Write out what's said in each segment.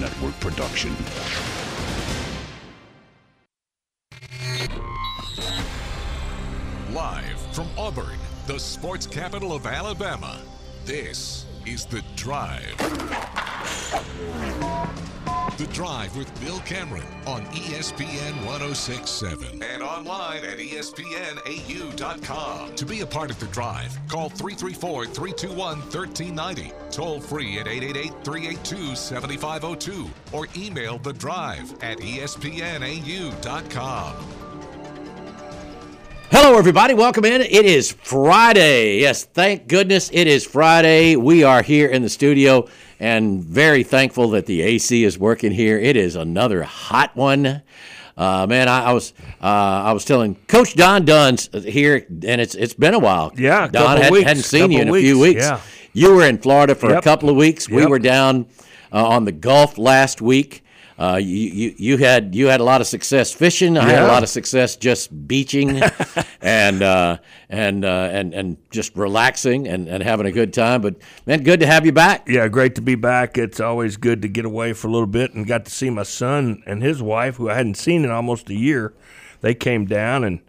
Network production. Live from Auburn, the sports capital of Alabama, this is The Drive. The Drive with Bill Cameron on ESPN 106.7 and online at ESPNAU.com. To be a part of The Drive, call 334-321-1390, toll free at 888-382-7502, or email The Drive at ESPNAU.com. Hello, everybody. Welcome in. It is Friday. Yes, thank goodness it is Friday. We are here in the studio and very thankful that the AC is working here. It is another hot one. Man, I was telling Coach Don Dunn's here, and it's been a while. Yeah, Don hadn't seen you in a few weeks. Yeah. You were in Florida for a couple of weeks. We were down on the Gulf last week. You had a lot of success fishing. I had a lot of success just beaching and just relaxing and having a good time. But man, good to have you back. Yeah, great to be back. It's always good to get away for a little bit, and got to see my son and his wife, who I hadn't seen in almost a year. They came down, and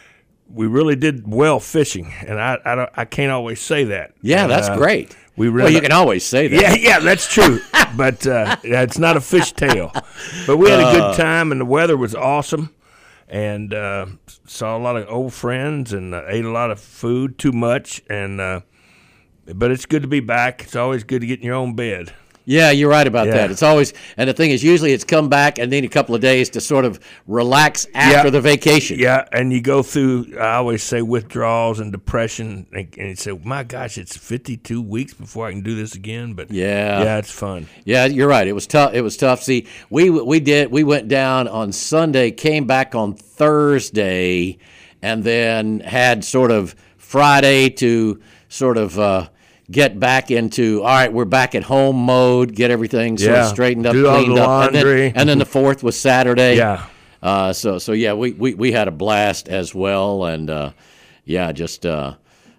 we really did well fishing. And I can't always say that. Yeah, that's great. Well, you can always say that. Yeah, that's true. But it's not a fishtail. But we had a good time, and the weather was awesome. And saw a lot of old friends, and ate a lot of food, too much. And but it's good to be back. It's always good to get in your own bed. Yeah, you're right about that. It's always, and the thing is, usually it's come back and then a couple of days to sort of relax after the vacation. Yeah, and you go through, I always say, withdrawals and depression, and you say, my gosh, it's 52 weeks before I can do this again. But yeah, it's fun. Yeah, you're right. It was tough. It was tough. See, we went down on Sunday, came back on Thursday, and then had sort of Friday to sort of get back into, all right, we're back at home mode, get everything sort of straightened up, cleaned up. And then the 4th was Saturday. Yeah. So we had a blast as well. And, just good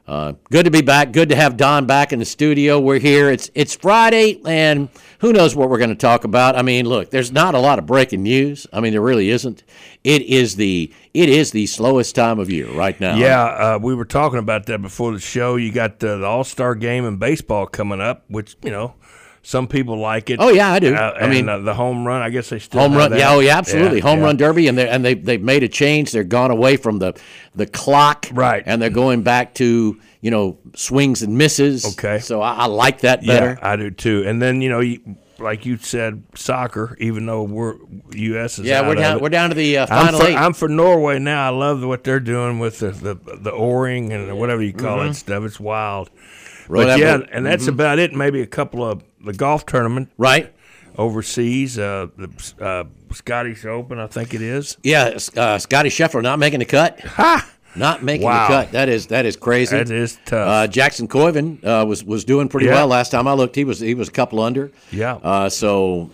to be back. Good to have Don back in the studio. We're here. It's Friday, and who knows what we're going to talk about. I mean, look, there's not a lot of breaking news. I mean, there really isn't. It is the slowest time of year right now. Yeah, we were talking about that before the show. You got the All-Star game in baseball coming up, which, some people like it. Oh yeah, I do. I mean, the home run. I guess they still home have run. that. Yeah, oh yeah, absolutely. Home run derby, and they've made a change. They're gone away from the clock, right? And they're going back to swings and misses. Okay, so I like that better. Yeah, I do too. And then like you said, soccer. Even though U.S. is we're down to the final eight. I'm for Norway now. I love what they're doing with the oaring and whatever you call that stuff. It's wild. But and that's about it. Maybe a couple of the golf tournament, right? Overseas, the Scottish Open, I think it is. Yeah, Scotty Scheffler not making the cut. Ha! Not making the cut. That is crazy. That is tough. Jackson Coyven was doing pretty well last time I looked. He was a couple under. Yeah. So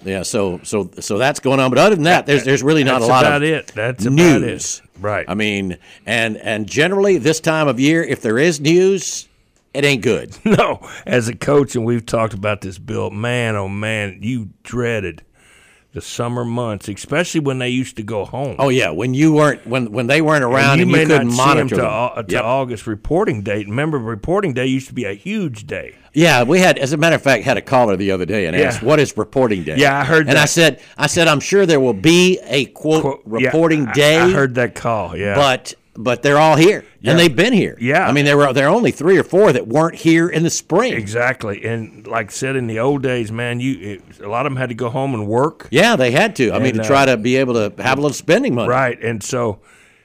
that's going on. But other than that, there's really not a lot of That's news. About it. Right. I mean, and generally this time of year, if there is news, it ain't good. No. As a coach, and we've talked about this, Bill, man, oh man, you dreaded the summer months, especially when they used to go home. Oh yeah, when you weren't, when they weren't around, and you couldn't monitor them to August reporting date. Remember, reporting day used to be a huge day. Yeah, we had, as a matter of fact, had a caller the other day and asked, "What is reporting day?" Yeah, I heard that. And I said, I'm sure there will be a quote reporting day. I heard that call. Yeah, but they're all here, and they've been here. Yeah, I mean, there are only 3 or 4 that weren't here in the spring. Exactly, and like I said, in the old days, man, a lot of them had to go home and work. Yeah, they had to. I mean, to try to be able to have a little spending money. Right, and so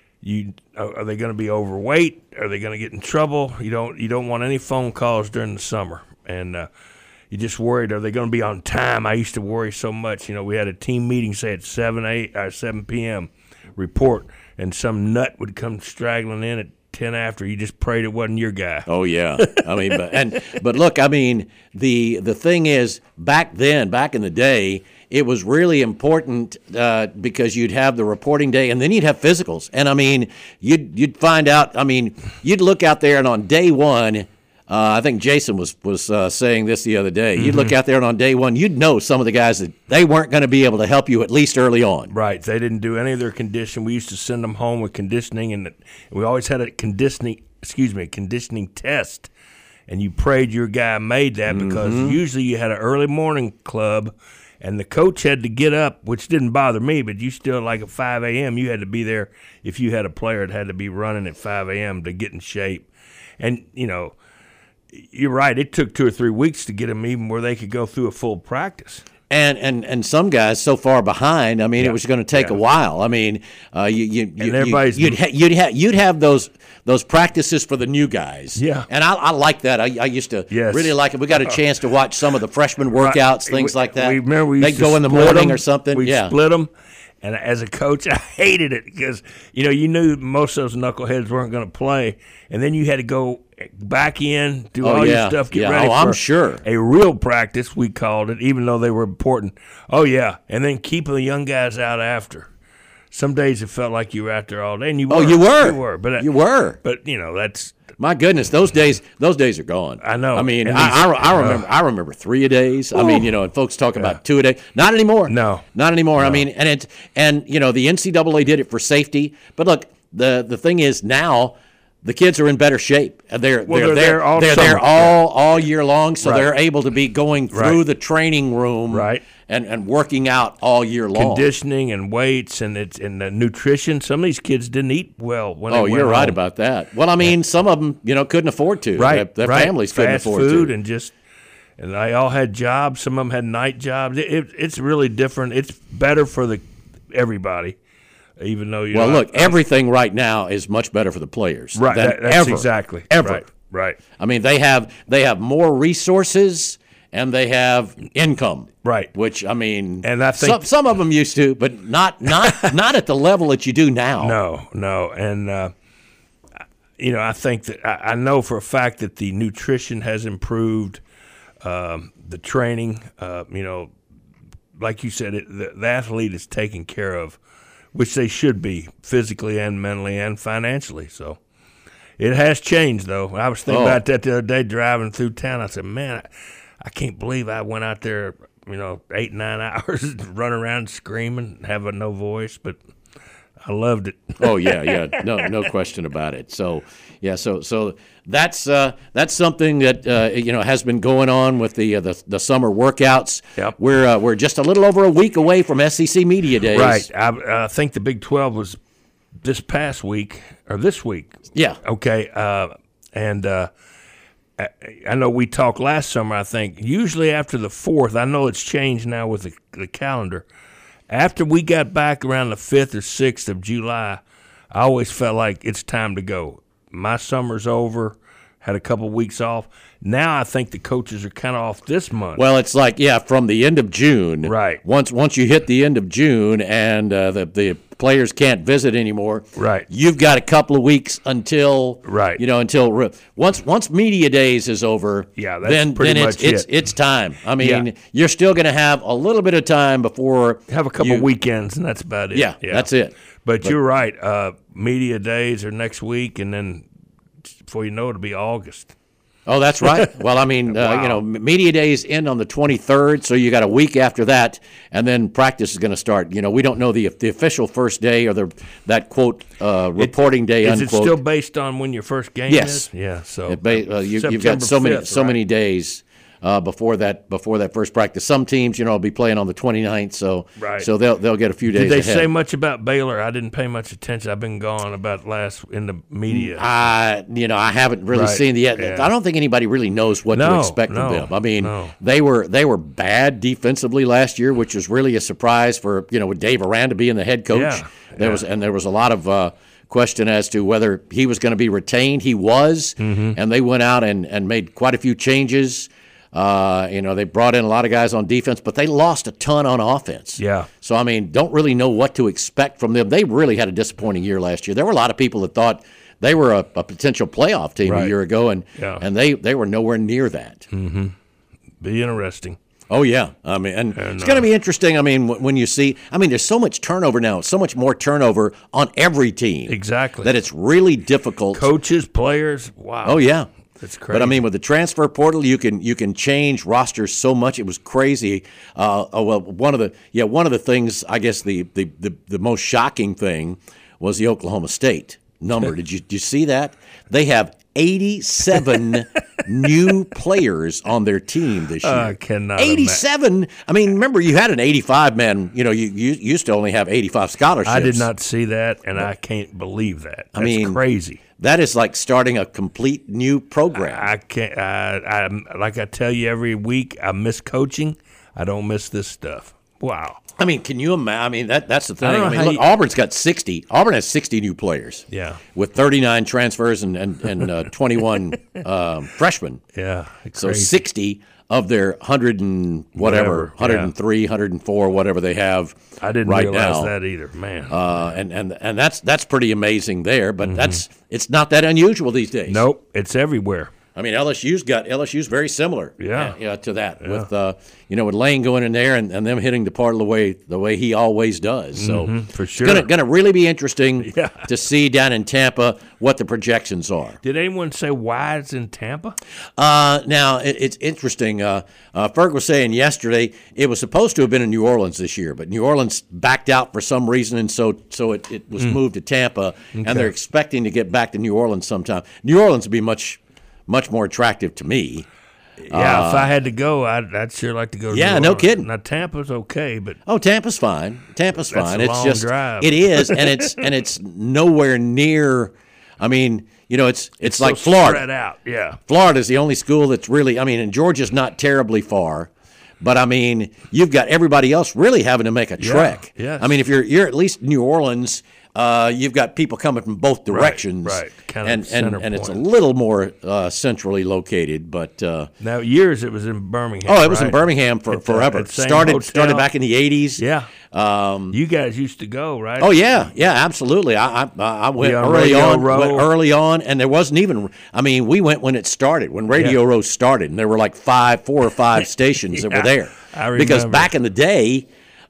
are they going to be overweight? Are they going to get in trouble? You don't want any phone calls during the summer, and you just worried, are they going to be on time? I used to worry so much. We had a team meeting, say at 7 p.m. report. And some nut would come straggling in at 10 after. You just prayed it wasn't your guy. Oh yeah, I mean, but look, I mean, the thing is, back in the day, it was really important because you'd have the reporting day, and then you'd have physicals, and I mean, you'd find out. I mean, you'd look out there, and on day one, I think Jason was saying this the other day. You'd look out there, and on day one, you'd know some of the guys that they weren't going to be able to help you at least early on. Right. They didn't do any of their conditioning. We used to send them home with conditioning, and we always had a conditioning test. And you prayed your guy made that because usually you had an early morning club, and the coach had to get up, which didn't bother me, but you still, like at 5 a.m., you had to be there if you had a player that had to be running at 5 a.m. to get in shape. And, you're right. It took 2 or 3 weeks to get them even where they could go through a full practice. And some guys so far behind. I mean, it was going to take a while. I mean, you'd have those practices for the new guys. Yeah, and I like that. I used to really like it. We got a chance to watch some of the freshman workouts, things like that. They'd go in the morning or something. We split them. And as a coach, I hated it because, you knew most of those knuckleheads weren't going to play. And then you had to go back in, do all your stuff, get ready for I'm sure. a real practice, we called it, even though they were important. Oh, yeah. And then keeping the young guys out after. Some days it felt like you were out there all day. And you were. Oh, you were. You were. But, you were. But, that's. My goodness, those days are gone. I know. I mean, I remember 3 a days. I mean, and folks talk about 2 a day. Not anymore. No, not anymore. No. I mean, and the NCAA did it for safety. But look, the thing is now the kids are in better shape. They're there all year long, so they're able to be going through the training room and working out all year long. Conditioning and weights and the nutrition. Some of these kids didn't eat well when they went you're right home. about that. Well, I mean, some of them, couldn't afford to. Their families couldn't afford to. Fast food and they all had jobs. Some of them had night jobs. It's really different. It's better for everybody. Even though look, everything right now is much better for the players. Right, than that's ever, exactly ever. Right. I mean, they have more resources and they have income. Right. Which I mean, and I think some of them used to, but not at the level that you do now. No, and I think that I know for a fact that the nutrition has improved, the training. Like you said, the athlete is taken care of, which they should be physically and mentally and financially. So it has changed, though. I was thinking about that the other day driving through town. I said, man, I can't believe I went out there, 8, 9 hours, running around screaming, having no voice, but I loved it. Oh, yeah. No question about it. So, yeah, so that's something that has been going on with the summer workouts. Yep. We're just a little over a week away from SEC Media Days. Right. I think the Big 12 was this past week or this week. Yeah. Okay. And I know we talked last summer. I think usually after the 4th. I know it's changed now with the calendar. After we got back around the 5th or 6th of July, I always felt like it's time to go. My summer's over, had a couple weeks off. Now I think the coaches are kind of off this month. Well, it's like, from the end of June. Right. Once you hit the end of June and the players can't visit anymore. Right. You've got a couple of weeks until. Right. Until once Media Days is over. Yeah, that's pretty much it. It's time. I mean, you're still going to have a little bit of time before. Have a couple weekends, and that's about it. Yeah, that's it. But you're right. Media Days are next week, and then before you know it, it'll be August. Oh, that's right. Well, I mean, Wow. Media Days end on the 23rd, so you got a week after that, and then practice is going to start. We don't know the official first day or that quote reporting day. Is unquote. it still based on when your first game is? Yeah. So you've got so many days before that first practice. Some teams, will be playing on the 29th, so they'll get a few days. Did they ahead. say much about Baylor? I didn't pay much attention. I've been gone about last in the media. I haven't really seen the yet. Yeah. I don't think anybody really knows what to expect from them. I mean, they were bad defensively last year, which was really a surprise for with Dave Aranda being the head coach. Yeah. There was a lot of question as to whether he was going to be retained. He was, and they went out and made quite a few changes. They brought in a lot of guys on defense, but they lost a ton on offense. Yeah. So, I mean, don't really know what to expect from them. They really had a disappointing year last year. There were a lot of people that thought they were a potential playoff team a year ago, and they were nowhere near that. Mm-hmm. Be interesting. Oh, yeah. I mean, and it's going to be interesting. I mean, when you see – there's so much turnover now, so much more turnover on every team. Exactly. That it's really difficult. Coaches, players, wow. Oh, yeah. That's crazy. But I mean, with the transfer portal, you can change rosters so much. It was crazy. Well, one of the things, I guess the most shocking thing was the Oklahoma State number. Did you see that? They have 87 new players on their team this year. I cannot 87. I mean, remember you had an 85 man. You used to only have 85 scholarships. I did not see that, and I can't believe that. That's crazy. That is like starting a complete new program. I can't. I like I tell you every week, I miss coaching. I don't miss this stuff. Wow. I mean, can you imagine? I mean, that's the thing. I don't know I mean, how look, Auburn's got 60. Auburn has 60 new players. Yeah. With 39 transfers and 21 freshmen. Yeah. So crazy. 60 of their 100 and whatever, 103, 104, whatever they have I didn't right realize now. that either, man. And that's pretty amazing there, but it's not that unusual these days. Nope, it's everywhere. I mean, LSU's very similar, to that with with Lane going in there and them hitting the part of the way he always does. So for sure, it's going to really be interesting to see down in Tampa what the projections are. Did anyone say why it's in Tampa? Now it's interesting. Ferg was saying yesterday it was supposed to have been in New Orleans this year, but New Orleans backed out for some reason, and so it was moved to Tampa, and they're expecting to get back to New Orleans sometime. New Orleans would be much more attractive to me. Yeah, if I had to go, I'd sure like to go to New no Orleans. kidding. Now, Tampa's okay, but... Oh, Tampa's fine. Tampa's fine. a It's long just drive. It is, and it's nowhere near. I mean, it's like so Florida. spread out, yeah. Florida's the only school that's really. I mean, and Georgia's not terribly far, but I mean, you've got everybody else really having to make a trek. yes. I mean, if you're at least New Orleans. You've got people coming from both directions, right. Kind of and it's a little more centrally located. But now, years it was in Birmingham. it was in right? Birmingham for forever. At the same Started hotel. back in the 80s. Yeah. You guys used to go, right? Oh yeah, absolutely. I went on early Radio on, Row. and there wasn't even. I mean, we went when it started, when Radio Row started, and there were like 4 or 5 stations that were there. I remember. Because back in the day,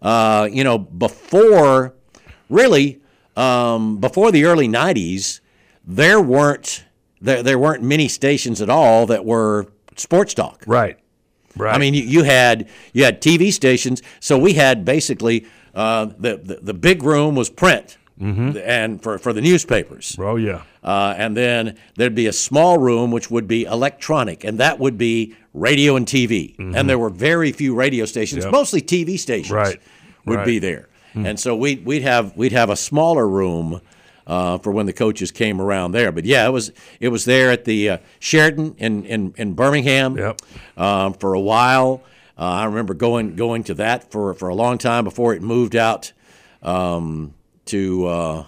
before really. Before the early 90s, there weren't many stations at all that were sports talk. Right. I mean, you had TV stations, so we had basically the big room was print, and for the newspapers. Oh yeah. And then there'd be a small room which would be electronic, and that would be radio and TV. And there were very few radio stations, mostly TV stations. Would be there. And so we'd have a smaller room for when the coaches came around there. But yeah, it was there at the Sheraton in Birmingham for a while. I remember going to that for a long time before it moved out to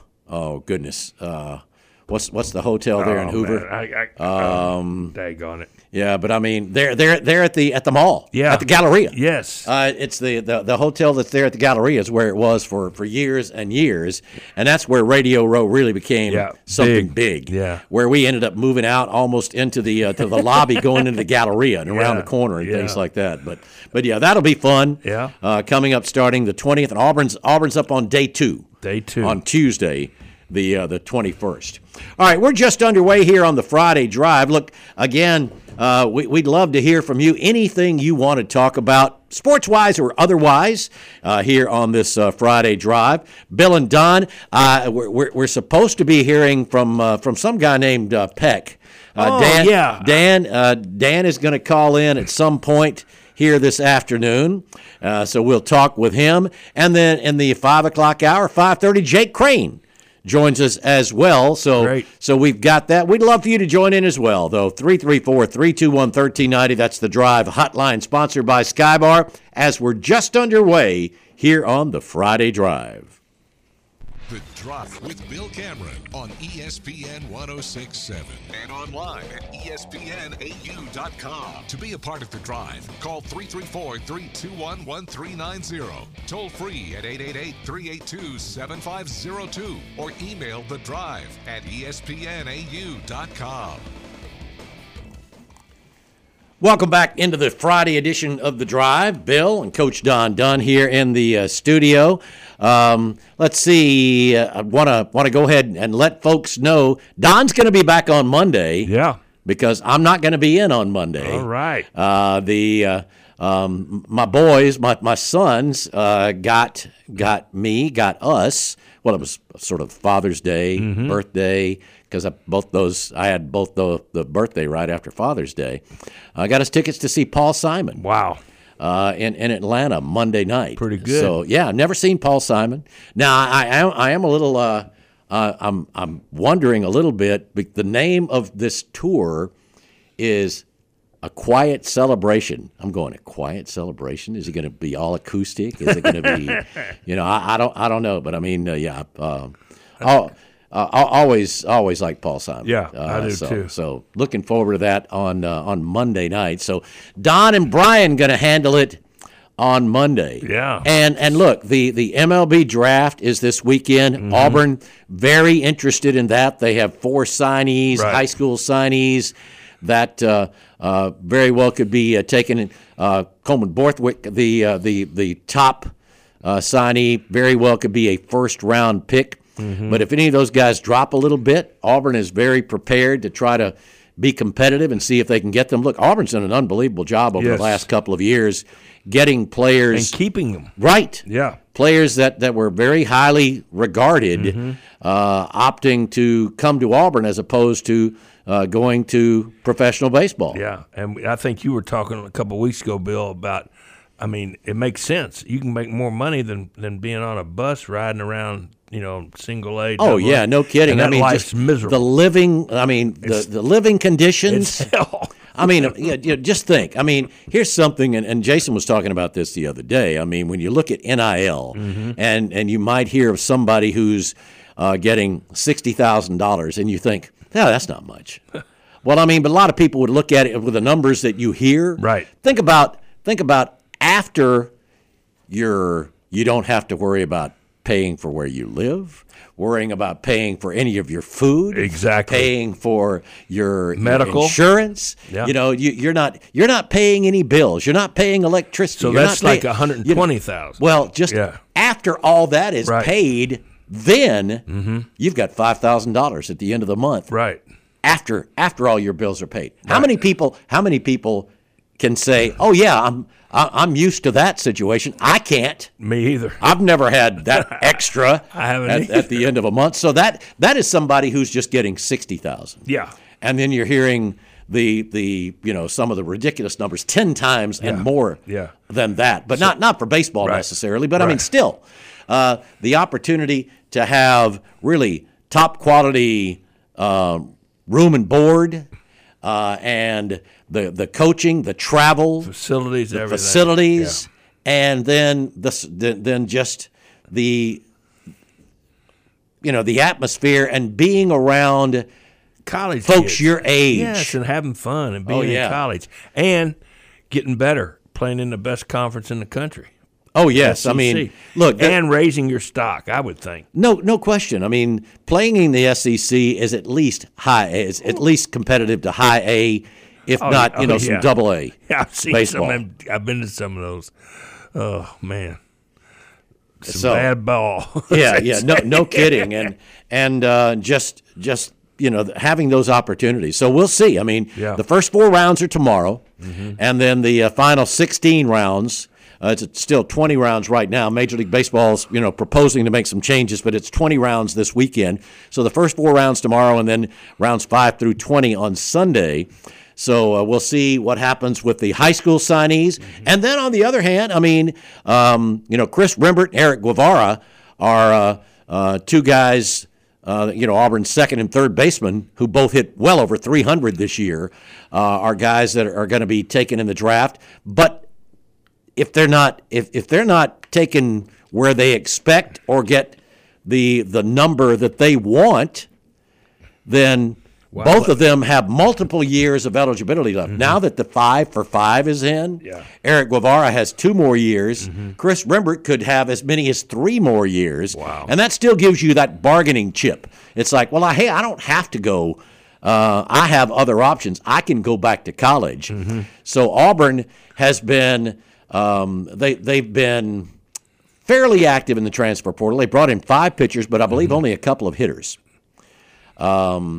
what's the hotel there in Hoover? Daggone it. Yeah, but I mean, they're at the mall. Yeah. At the Galleria. Yes. It's the hotel that's there at the Galleria is where it was for years and years, and that's where Radio Row really became something big. Yeah. Where we ended up moving out almost into the to the lobby, going into the Galleria and around the corner and things like that. But yeah, that'll be fun. Yeah. Coming up starting the 20th, and Auburn's up on day 2. Day 2 on Tuesday. The 21st. All right, we're just underway here on the Friday Drive. Look, again, we'd love to hear from you. Anything you want to talk about, sports-wise or otherwise, here on this Friday Drive. Bill and Don, we're supposed to be hearing from some guy named Peck. Dan is going to call in at some point here this afternoon, so we'll talk with him. And then in the 5 o'clock hour, 5:30, Jake Crane joins us as well. So we've got that. We'd love for you to join in as well, though. 334-321-1390. That's the Drive hotline, sponsored by Skybar, as we're just underway here on the Friday Drive. The Drive with Bill Cameron on ESPN 106.7 and online at ESPNAU.com. To be a part of The Drive, call 334-321-1390. Toll free at 888-382-7502 or email The Drive at ESPNAU.com. Welcome back into the Friday edition of The Drive. Bill and Coach Don Dunn here in the studio. Let's see. I want to go ahead and let folks know Don's going to be back on Monday. Yeah. because I'm not going to be in on Monday. All right. My boys, my sons, got us. Well, it was sort of Father's Day, birthday, because I had both the birthday right after Father's Day. Got us tickets to see Paul Simon. Wow. In Atlanta Monday night. Pretty good. So yeah, I've never seen Paul Simon. Now I am a little. I'm wondering a little bit. The name of this tour is A Quiet Celebration. I'm going, A Quiet Celebration? Is it going to be all acoustic? Is it going to be, I don't know. But I mean, I'll always like Paul Simon. Yeah, I do too. So looking forward to that on Monday night. So Don and Brian going to handle it on Monday. Yeah. And look, the MLB draft is this weekend. Auburn very interested in that. They have 4 signees, Right. high school signees that very well could be taken. Coleman Borthwick, the top signee, very well could be a first-round pick. But if any of those guys drop a little bit, Auburn is very prepared to try to be competitive and see if they can get them. Look, Auburn's done an unbelievable job over the last couple of years getting players. And keeping them. Right. Yeah. Players that were very highly regarded opting to come to Auburn as opposed to going to professional baseball. Yeah, and I think you were talking a couple of weeks ago, Bill, about, I mean, it makes sense. You can make more money than being on a bus riding around, single A. Oh, yeah, no kidding. And that I mean, life's just miserable. the living, the living conditions. It's hell. I mean, just think. I mean, here's something, and Jason was talking about this the other day. I mean, when you look at NIL, and you might hear of somebody who's getting $60,000, and you think, no, that's not much. Well, I mean, but a lot of people would look at it with the numbers that you hear. Right. Think about after you don't have to worry about paying for where you live, worrying about paying for any of your food, Exactly. paying for your Medical. insurance. Yeah. You're not paying any bills. You're not paying electricity. So You're that's not like paying- $120,000. Well, just after all that is Right. paid, then you've got $5,000 at the end of the month. Right. After all your bills are paid. How many people can say, "Oh yeah, I'm used to that situation"? I can't. Me either. I've never had that extra I haven't at the end of a month. So that is somebody who's just getting 60,000. Yeah. And then you're hearing the some of the ridiculous numbers 10 times and more than that. But not for baseball necessarily, but I mean still the opportunity to have really top quality room and board and the coaching, the travel, Facilities, the everything. facilities, and then then just the the atmosphere and being around College folks kids. your age. Yes, and having fun and being yeah. in college and getting better, playing in the best conference in the country. Oh yes, SEC. I mean, look, and raising your stock, I would think. no question. I mean, playing in the SEC is at least at least competitive to high A, if not some double A. Yeah, I've seen baseball. some. I've been to some of those. Oh man, some So- bad ball. Yeah, no kidding, and just having those opportunities. So we'll see. I mean, the first 4 rounds are tomorrow, and then the final 16 rounds. It's still 20 rounds right now. Major League Baseball's proposing to make some changes, but it's 20 rounds this weekend. So the first 4 rounds tomorrow, and then rounds 5 through 20 on Sunday. So we'll see what happens with the high school signees. And then on the other hand, I mean, Chris Rembert and Eric Guevara are 2 guys, Auburn's second and third baseman, who both hit well over 300 this year, are guys that are going to be taken in the draft. But if they're not taken where they expect or get the number that they want, then both of them have multiple years of eligibility left. Now that the 5 for 5 is in, Eric Guevara has 2 more years. Chris Rembert could have as many as 3 more years. Wow. And that still gives you that bargaining chip. It's like, well, I don't have to go. I have other options. I can go back to college. So Auburn has been they've been fairly active in the transfer portal. They brought in 5 pitchers, but I believe only a couple of hitters.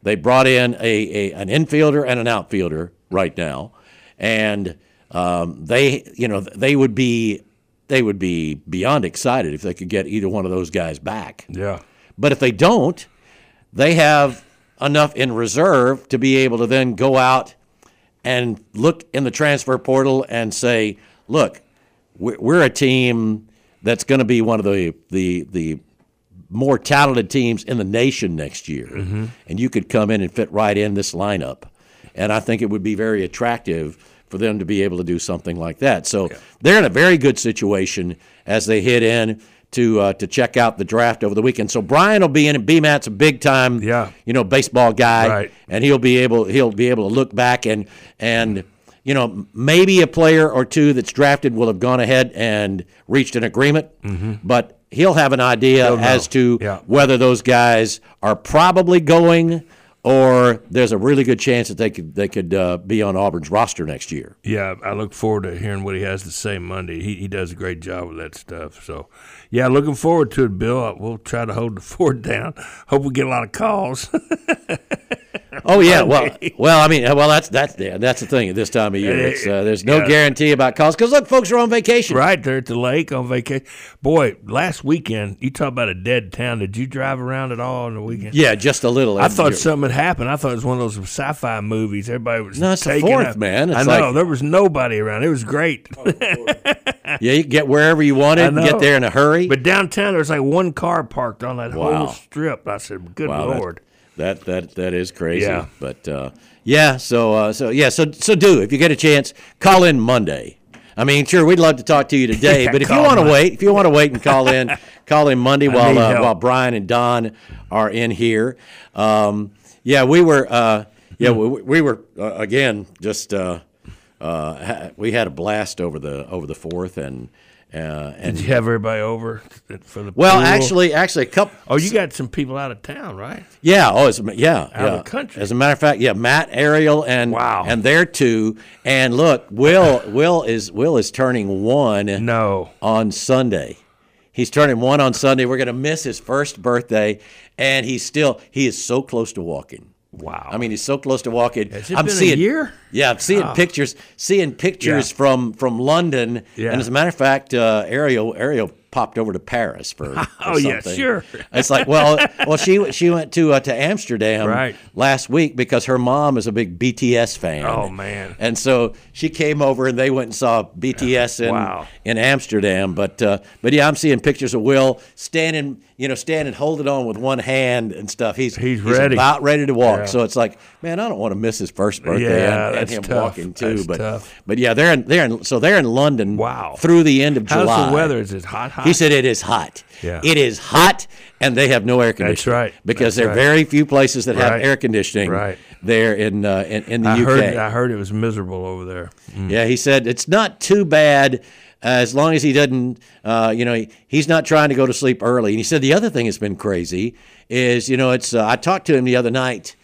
They brought in an infielder and an outfielder right now, and they would be beyond excited if they could get either one of those guys back. Yeah. But if they don't, they have enough in reserve to be able to then go out and look in the transfer portal and say, look, we're a team that's going to be one of the more talented teams in the nation next year. Mm-hmm. And you could come in and fit right in this lineup. And I think it would be very attractive for them to be able to do something like that. So they're in a very good situation as they hit in to check out the draft over the weekend. So Brian will be in, and B-Matt's a big time, baseball guy, right. And he'll be able to look back and maybe a player or two that's drafted will have gone ahead and reached an agreement, but he'll have an idea as to whether those guys are probably going, or there's a really good chance that they could be on Auburn's roster next year. Yeah, I look forward to hearing what he has to say Monday. He does a great job with that stuff. So, yeah, looking forward to it, Bill. We'll try to hold the fort down. Hope we get a lot of calls. Oh yeah, that's the thing at this time of year. It's, there's no guarantee about calls because look, folks are on vacation. Right, they're at the lake on vacation. Boy, last weekend you talk about a dead town. Did you drive around at all on the weekend? Yeah, just a little. I thought something had happened. I thought it was one of those sci-fi movies. Everybody was it's the 4th, man. It's I know there was nobody around. It was great. Yeah, you can get wherever you wanted and get there in a hurry. But downtown, there's like one car parked on that whole strip. I said, "Good Lord." That is crazy. Yeah. But so do if you get a chance, call in Monday. I mean, sure, we'd love to talk to you today, but if you want to wait and call in Monday while Brian and Don are in here. We were again just we had a blast over the 4th and did you have everybody over for the pool? Actually, a couple. Oh, you got some people out of town, right? Yeah. Out of the country. As a matter of fact, Matt, Ariel, and their two. And look, Will is turning 1. On Sunday. He's turning 1 on Sunday. We're going to miss his first birthday, and he is so close to walking. Wow! I mean, he's so close to walking. Has it been a year? Yeah, I'm seeing pictures from London. Yeah. And as a matter of fact, Ariel popped over to Paris for something. Yeah, sure. It's like, she went to Amsterdam last week because her mom is a big BTS fan. Oh man! And so she came over and they went and saw BTS in Amsterdam. But I'm seeing pictures of Will standing holding on with one hand and stuff. He's ready, about ready to walk. Yeah. So it's like, man, I don't want to miss his first birthday and him tough. walking too. That's tough. But yeah, they're in London. Through the end of July. How's the weather? Is it hot? He said it is hot. Yeah. It is hot, and they have no air conditioning. That's right. Because there are very few places that have air conditioning there in the UK. I heard it was miserable over there. Mm. Yeah, he said it's not too bad as long as he doesn't, he's not trying to go to sleep early. And he said the other thing that's been crazy is, it's I talked to him the other night,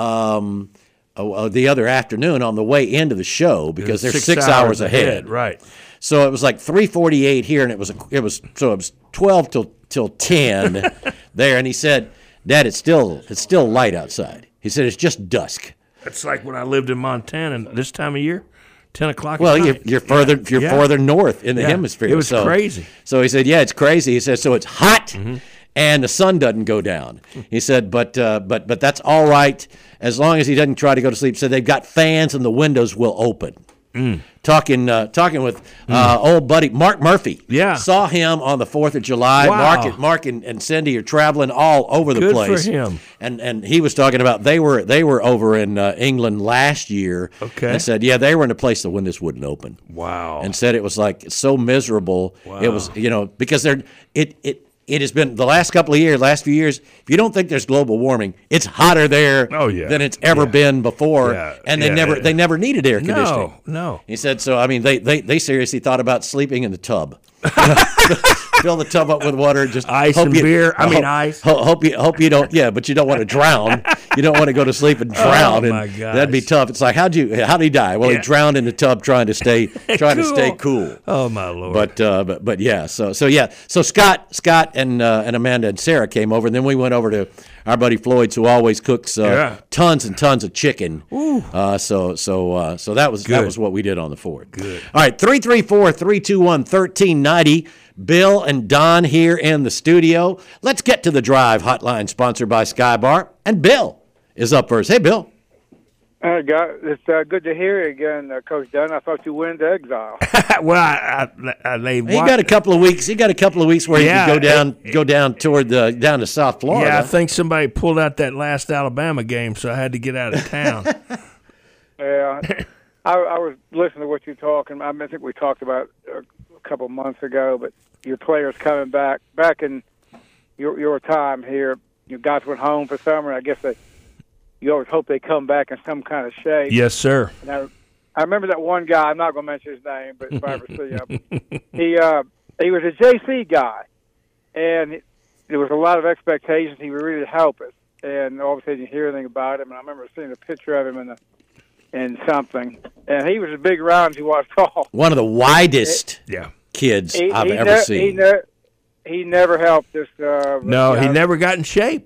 the other afternoon on the way into the show because they're 6 hours ahead. Right. So it was like 3:48 here, and it was 12 till 10 there. And he said, "Dad, it's still light outside." He said it's just dusk. It's like when I lived in Montana this time of year, 10 o'clock. Well, you're further north in the hemisphere. It was crazy. So he said, "Yeah, it's crazy." He said, "So it's hot." Mm-hmm. And the sun doesn't go down. He said, but that's all right as long as he doesn't try to go to sleep. So they've got fans and the windows will open. Mm. Talking with old buddy Mark Murphy. Yeah, saw him on the 4th of July. Wow. Mark and Cindy are traveling all over the place. Good for him. And he was talking about they were over in England last year. Okay. And said they were in a place the windows wouldn't open. Wow. And said it was like so miserable. Wow. It was because it has been the last few years. If you don't think there's global warming, it's hotter there than it's ever been before. Yeah. And they never needed air conditioning. No. He said so. I mean, they seriously thought about sleeping in the tub. Fill the tub up with water and just ice and beer. Ice. Hope you don't. Yeah, but you don't want to drown. You don't want to go to sleep and drown. Oh my gosh. That'd be tough. It's like how did he die? Well, he drowned in the tub trying to stay cool. Oh my Lord. But yeah. So Scott and Amanda and Sarah came over, and then we went over to our buddy Floyd's, who always cooks tons and tons of chicken. So that was what we did on the Ford. Good. All right, 334-321-1390. Bill and Don here in the studio. Let's get to the drive hotline, sponsored by Skybar. And Bill is up first. Hey, Bill. It's good to hear you again, Coach Dunn. I thought you went into exile. Well, he got a couple of weeks. He got a couple of weeks where he could go down to South Florida. Yeah, I think somebody pulled out that last Alabama game, so I had to get out of town. Yeah, I was listening to what you're talking. I think we talked about a couple of months ago, but your players coming back in your time here. You guys went home for summer. I guess you always hope they come back in some kind of shape. Yes, sir. And I remember that one guy. I'm not going to mention his name, but if I ever see him, he was a JC guy, and there was a lot of expectations he would really help us. And all of a sudden, you hear anything about him. And I remember seeing a picture of him in something, and he was as big around as he was tall. One of the widest kids I've ever seen. He never helped us. No, he never got in shape.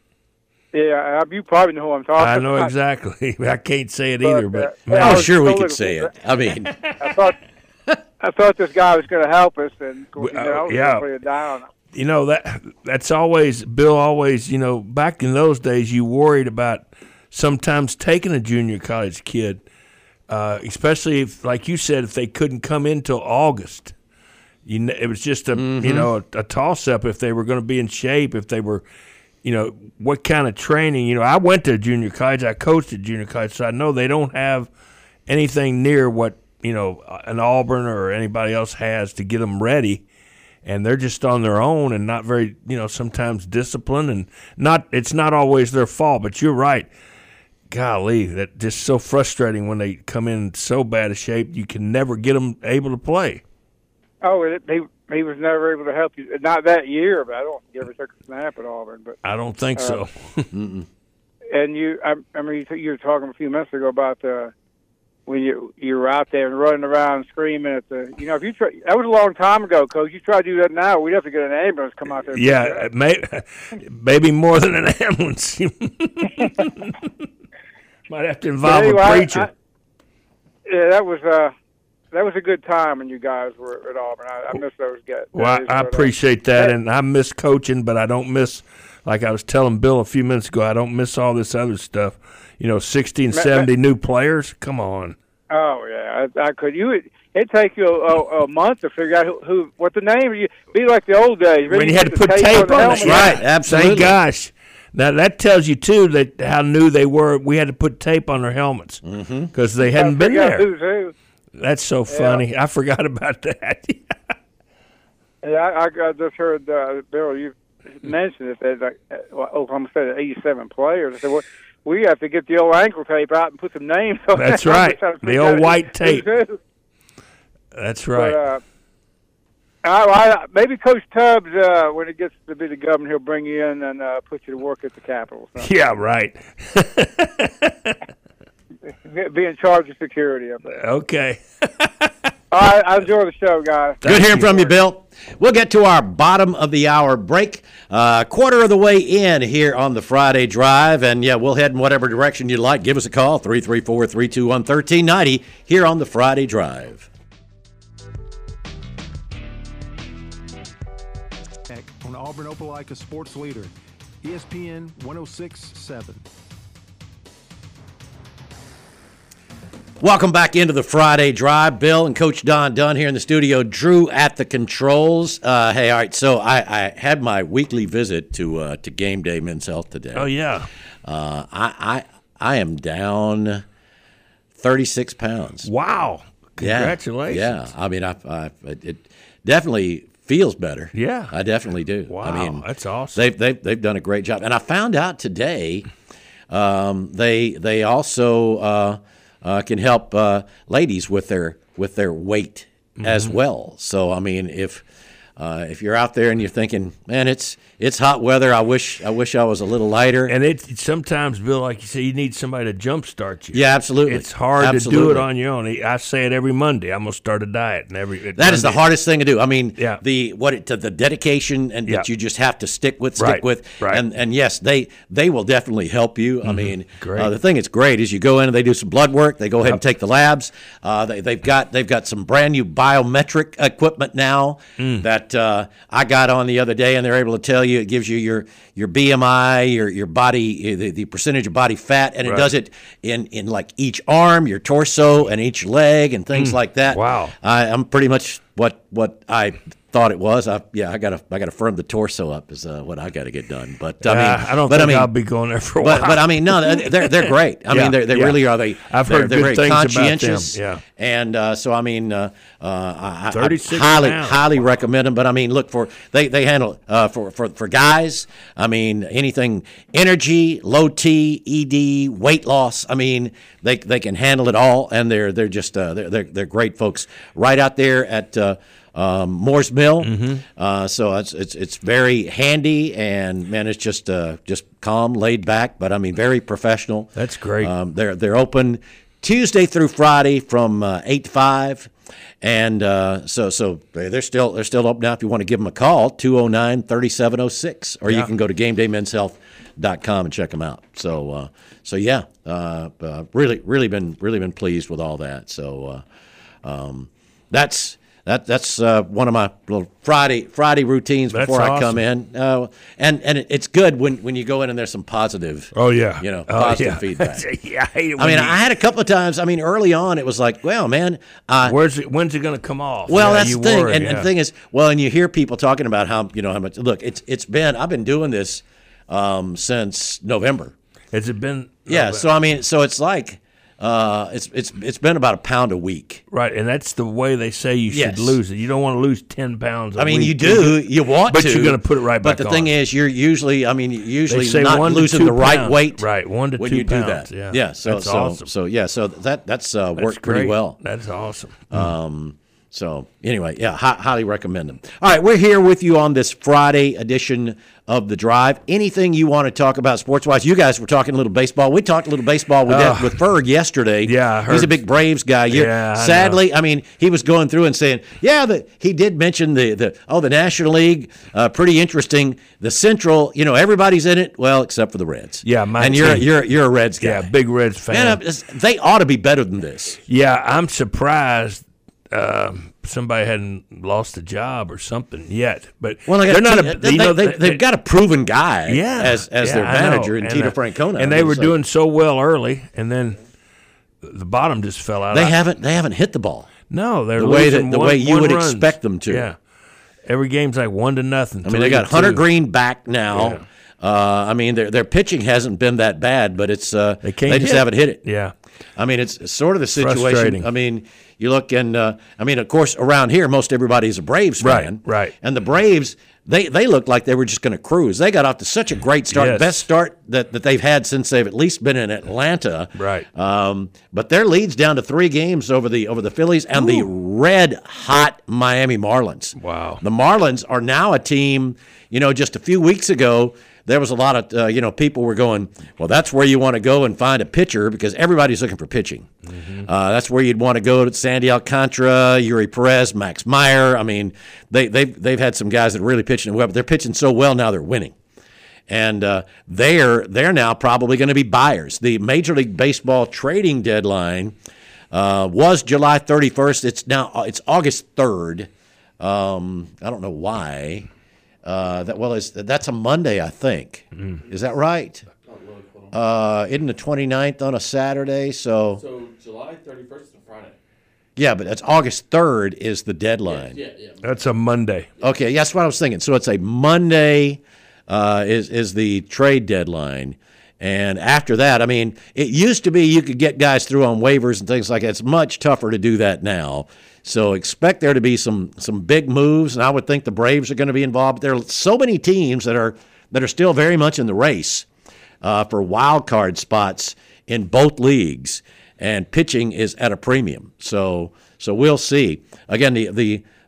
Yeah, you probably know who I'm talking about. I know exactly. I can't say it either, but sure we could say it. I mean, I thought this guy was going to help us, and I was going to put it down. You know that's always Bill. Always, back in those days, you worried about sometimes taking a junior college kid, especially if, like you said, if they couldn't come in till August. It was just a toss up if they were going to be in shape, if they were. What kind of training? I went to junior college. I coached at junior college, so I know they don't have anything near what, an Auburn or anybody else has to get them ready. And they're just on their own and not very, sometimes disciplined. And it's not always their fault, but you're right. Golly, that's just so frustrating when they come in so bad a shape you can never get them able to play. Oh, he was never able to help you. Not that year, but I don't think he ever took a snap at Auburn. But I don't think so. And I remember you were talking a few minutes ago about when you were out there and running around screaming at the. If you try, that was a long time ago, Coach. You try to do that now, we'd have to get an ambulance come out there. Yeah, maybe more than an ambulance. Might have to involve a preacher. That was a good time when you guys were at Auburn. I miss those guys. Well, I appreciate that, and I miss coaching, but I don't miss, like I was telling Bill a few minutes ago, I don't miss all this other stuff. 60 and 70 new players? Come on. Oh, yeah, I could. It'd take you a month to figure out what the name would be like the old days. When you had to put tape on it. Right, absolutely. Thank gosh. Now, that tells you, too, that how new they were. We had to put tape on their helmets because they hadn't been there. Who's who. That's so funny. I forgot about that. Yeah, I just heard, Bill, you mentioned it. There's Oklahoma State 87 players. I said, well, we have to get the old ankle tape out and put some names on. That's right. The old white tape. That's right. But, maybe Coach Tubbs, when he gets to be the governor, he'll bring you in and put you to work at the Capitol. So. Yeah, right. Be in charge of security up there. Okay. All right, I enjoy the show, guys. Good hearing from you, Bill. We'll get to our bottom of the hour break. Quarter of the way in here on the Friday Drive. And, we'll head in whatever direction you'd like. Give us a call, 334-321-1390 here on the Friday Drive. On Auburn Opelika Sports Leader, ESPN 106.7. Welcome back into the Friday Drive. Bill and Coach Don Dunn here in the studio. Drew at the controls. Hey, all right, so I had my weekly visit to Game Day Men's Health today. Oh, yeah. I am down 36 pounds. Wow. Congratulations. Yeah. I mean, it definitely feels better. Yeah. I definitely do. Wow, I mean, that's awesome. They've done a great job. And I found out today they also can help ladies with their weight as well. So I mean, if if you're out there and you're thinking, man, it's hot weather. I wish I was a little lighter. And it's sometimes, Bill, like you say, you need somebody to jumpstart you. Yeah, absolutely. It's hard to do it on your own. I say it every Monday. I'm gonna start a diet, and that is the hardest thing to do. I mean, yeah. The dedication and that you just have to stick with, right. and yes, they will definitely help you. I mean, great. The thing that's great is you go in and they do some blood work. They go ahead and take the labs. They've got some brand new biometric equipment now that I got on the other day, and they're able to tell you. It gives you your BMI, your body, the percentage of body fat, and it does it in like each arm, your torso, and each leg, and things like that. Wow. I'm pretty much what I thought it was. I got to firm the torso up is what I got to get done. But I don't think I'll be going there for a while. But I mean, no, they're great. I mean, they really are. I've heard they're good very things conscientious. about them. Yeah. And so I mean, I 36 highly recommend them. But I mean, look they handle for guys. I mean, anything energy, low T, ED, weight loss. I mean, they can handle it all, and they're just they're great folks right out there at Moore's Mill. So it's very handy, and man, it's just calm, laid back, but I mean very professional. That's great. They're open Tuesday through Friday from 8 to 5. And so they're still open now if you want to give them a call, 209-3706, or you can go to GameDayMen'sHealth.com and check them out. So yeah, really been pleased with all that. So that's one of my little Friday routines before I come in, and it's good when you go in and there's some positive. Oh yeah, positive feedback. Yeah, I had a couple of times. I mean, early on it was like, well, man, when's it going to come off? Well, that's the thing, and the thing is, and you hear people talking about how much. Look, I've been doing this since November. Has it been? Yeah, so I mean, so it's like. It's been about a pound a week. Right, and that's the way they say you should lose it. You don't want to lose 10 pounds a week. I mean, you do. You want to. But you're going to put it right back on. But the thing is, you're usually not losing the right weight. Right, 1 to 2 when you pounds. do that. Yeah, so that's awesome. So that's worked pretty great. well. That's awesome. So anyway, yeah, highly recommend them. All right, we're here with you on this Friday edition of The Drive. Anything you want to talk about sports-wise? You guys were talking a little baseball. We talked a little baseball with Ferg yesterday. Yeah, I heard. He's a big Braves guy. Yeah, sadly, I mean, he was going through and saying, he did mention the National League, pretty interesting. The Central, everybody's in it, well, except for the Reds. Yeah, and you're a Reds guy. Yeah, big Reds fan. Man, they ought to be better than this. Yeah, I'm surprised. Somebody hadn't lost a job or something yet, but they're not. They've got a proven guy, as their manager in Tito Francona, and they were doing so well early, and then the bottom just fell out. They haven't hit the ball. No, they're the way you would expect them to. Yeah, every game's like 1-0. I mean, they got Hunter Green back now. Yeah. I mean, their pitching hasn't been that bad, but it's they just haven't hit it. Yeah, I mean, it's sort of the situation. I mean, you look and of course, around here, most everybody's a Braves fan. Right. And the Braves, they looked like they were just going to cruise. They got off to such a great start, best start that they've had since they've at least been in Atlanta. Right. But their lead's down to 3 games over the Phillies and the red-hot Miami Marlins. Wow. The Marlins are now a team, just a few weeks ago, there was a lot of, people were going, well, that's where you want to go and find a pitcher because everybody's looking for pitching. Mm-hmm. That's where you'd want to go to Sandy Alcantara, Yuri Perez, Max Meyer. I mean, they've had some guys that are really pitching well, but they're pitching so well now they're winning. And they're now probably going to be buyers. The Major League Baseball trading deadline was July 31st. It's August 3rd. I don't know why. That's a Monday, I think. Is that right? Isn't the 29th on a Saturday? So July 31st is a Friday. Yeah, but that's August 3rd is the deadline. Yeah. That's a Monday. Okay, that's what I was thinking. So it's a Monday is the trade deadline. And after that, I mean, it used to be you could get guys through on waivers and things like that. It's much tougher to do that now. So expect there to be some big moves, and I would think the Braves are going to be involved. There are so many teams that are still very much in the race for wild card spots in both leagues, and pitching is at a premium. So we'll see. Again, the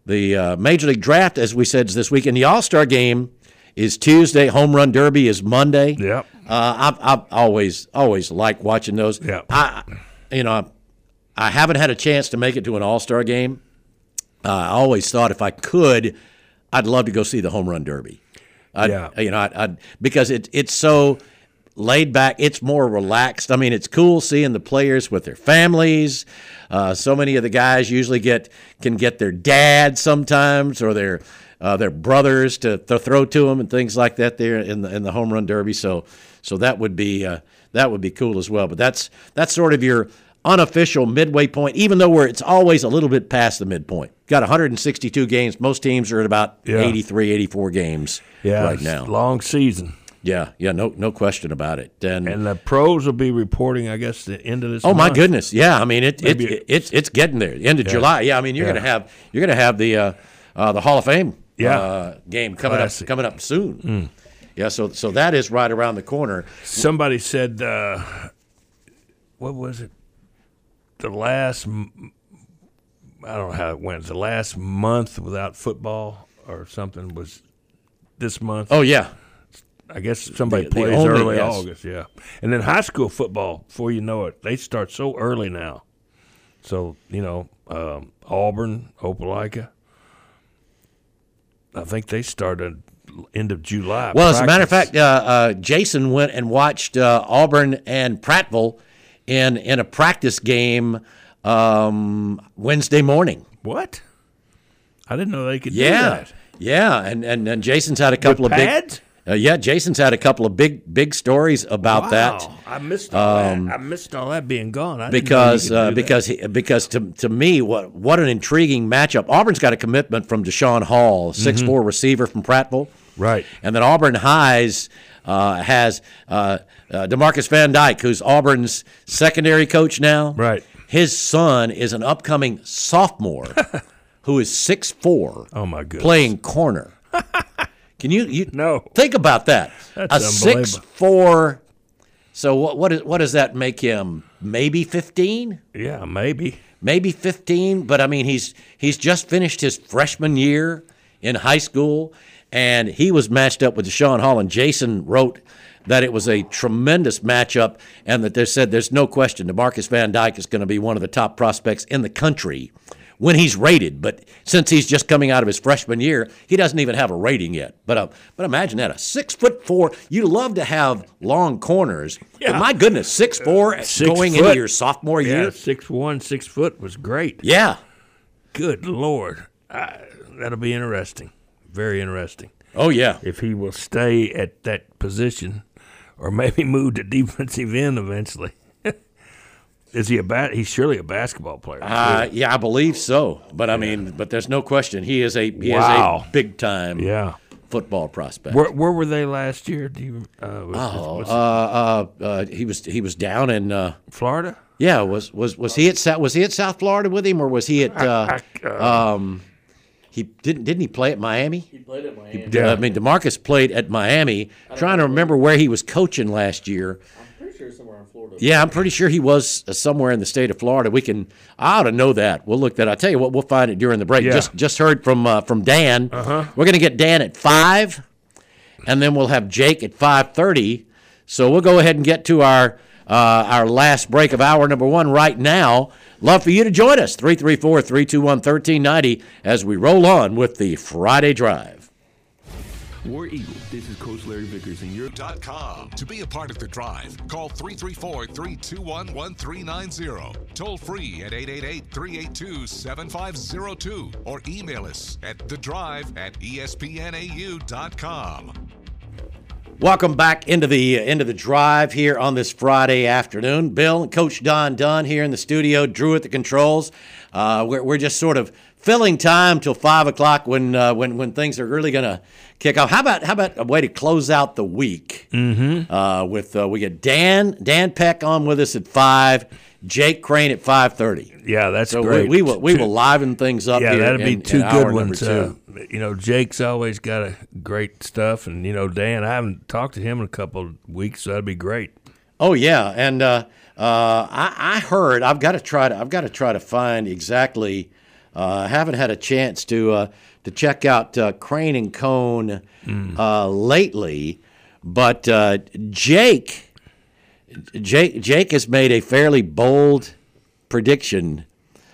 the Major League Draft, as we said, is this weekend. The All-Star Game is Tuesday. Home Run Derby is Monday. Yep. I've always liked watching those. Yep. I haven't had a chance to make it to an All-Star Game. I always thought if I could, I'd love to go see the Home Run Derby. Because it's so laid back. It's more relaxed. I mean, it's cool seeing the players with their families. So many of the guys usually can get their dad sometimes or their brothers to throw to them and things like that there in the Home Run Derby. So that would be cool as well. But that's sort of your unofficial midway point, even though it's always a little bit past the midpoint. Got 162 games. Most teams are at about 83, 84 games right now. Long season. Yeah, no question about it. And the pros will be reporting, I guess, the end of this month. My goodness, yeah. I mean, it's getting there. The end of July. Yeah, I mean, you're gonna have the Hall of Fame game coming up soon. Yeah, so that is right around the corner. Somebody said, what was it? I don't know how it went. The last month without football or something was this month. Oh yeah. I guess somebody plays early August, yeah. And then high school football, before you know it, they start so early now. So, Auburn, Opelika, I think they started end of July. Well, as a matter of fact, Jason went and watched Auburn and Prattville in a practice game Wednesday morning. What? I didn't know they could do that. Yeah, and Jason's had a couple of pads? Jason's had a couple of big stories about that. I missed all that. I missed all that being gone. Because to me, what an intriguing matchup. Auburn's got a commitment from Deshaun Hall, 6'4" receiver from Prattville. Right. And then Auburn Highs has DeMarcus Van Dyke, who's Auburn's secondary coach now. Right. His son is an upcoming sophomore who is 6'4". Oh, my goodness. Playing corner. Can you think about that? That's a 6'4". So what does that make him? Maybe 15? Yeah, maybe 15. But I mean, he's just finished his freshman year in high school, and he was matched up with Deshaun Hall. And Jason wrote that it was a tremendous matchup, and that they said there's no question DeMarcus Van Dyke is going to be one of the top prospects in the country when he's rated. But since he's just coming out of his freshman year, he doesn't even have a rating yet. But imagine that, a 6'4". You love to have long corners. Yeah. But my goodness, 6'4" going into your sophomore year. Yeah, 6'1", 6 foot was great. Yeah. Good Lord. That'll be interesting. Very interesting. Oh, yeah. If he will stay at that position or maybe move to defensive end eventually. Is he he's surely a basketball player. Yeah, I believe so. But I mean, there's no question he is a big time football prospect. Where were they last year? Do you? He was down in Florida. Yeah, was he at South Florida with him, or was he at? He didn't he play at Miami? He played at Miami. I mean, DeMarcus played at Miami. Trying to remember where he was coaching last year. I'm pretty sure somewhere in Florida. Yeah, I'm pretty sure he was somewhere in the state of Florida. I ought to know that. We'll look that. I'll tell you what, we'll find it during the break. Yeah. Just heard from Dan. We're going to get Dan at 5, and then we'll have Jake at 5:30. So we'll go ahead and get to our last break of hour number 1 right now. Love for you to join us, 334-321-1390, as we roll on with the Friday Drive. War Eagle, this is Coach Larry Vickers, and you're .com. To be a part of the drive, call 334-321-1390. Toll free at 888-382-7502, or email us at thedrive@espnau.com. Welcome back into the drive here on this Friday afternoon. Bill and Coach Don Dunn here in the studio. Drew at the controls. We're just sort of filling time till 5 o'clock when things are really going to kick off. How about a way to close out the week? With we get Dan Peck on with us at 5. Jake Crane at 5:30. Yeah, that's so great. We will liven things up. Yeah, here that'd be two good ones. Two. Jake's always got a great stuff, and Dan, I haven't talked to him in a couple of weeks, so that'd be great. Oh yeah, and I heard I've got to try to find exactly I haven't had a chance to check out Crane and Cone lately, but Jake has made a fairly bold prediction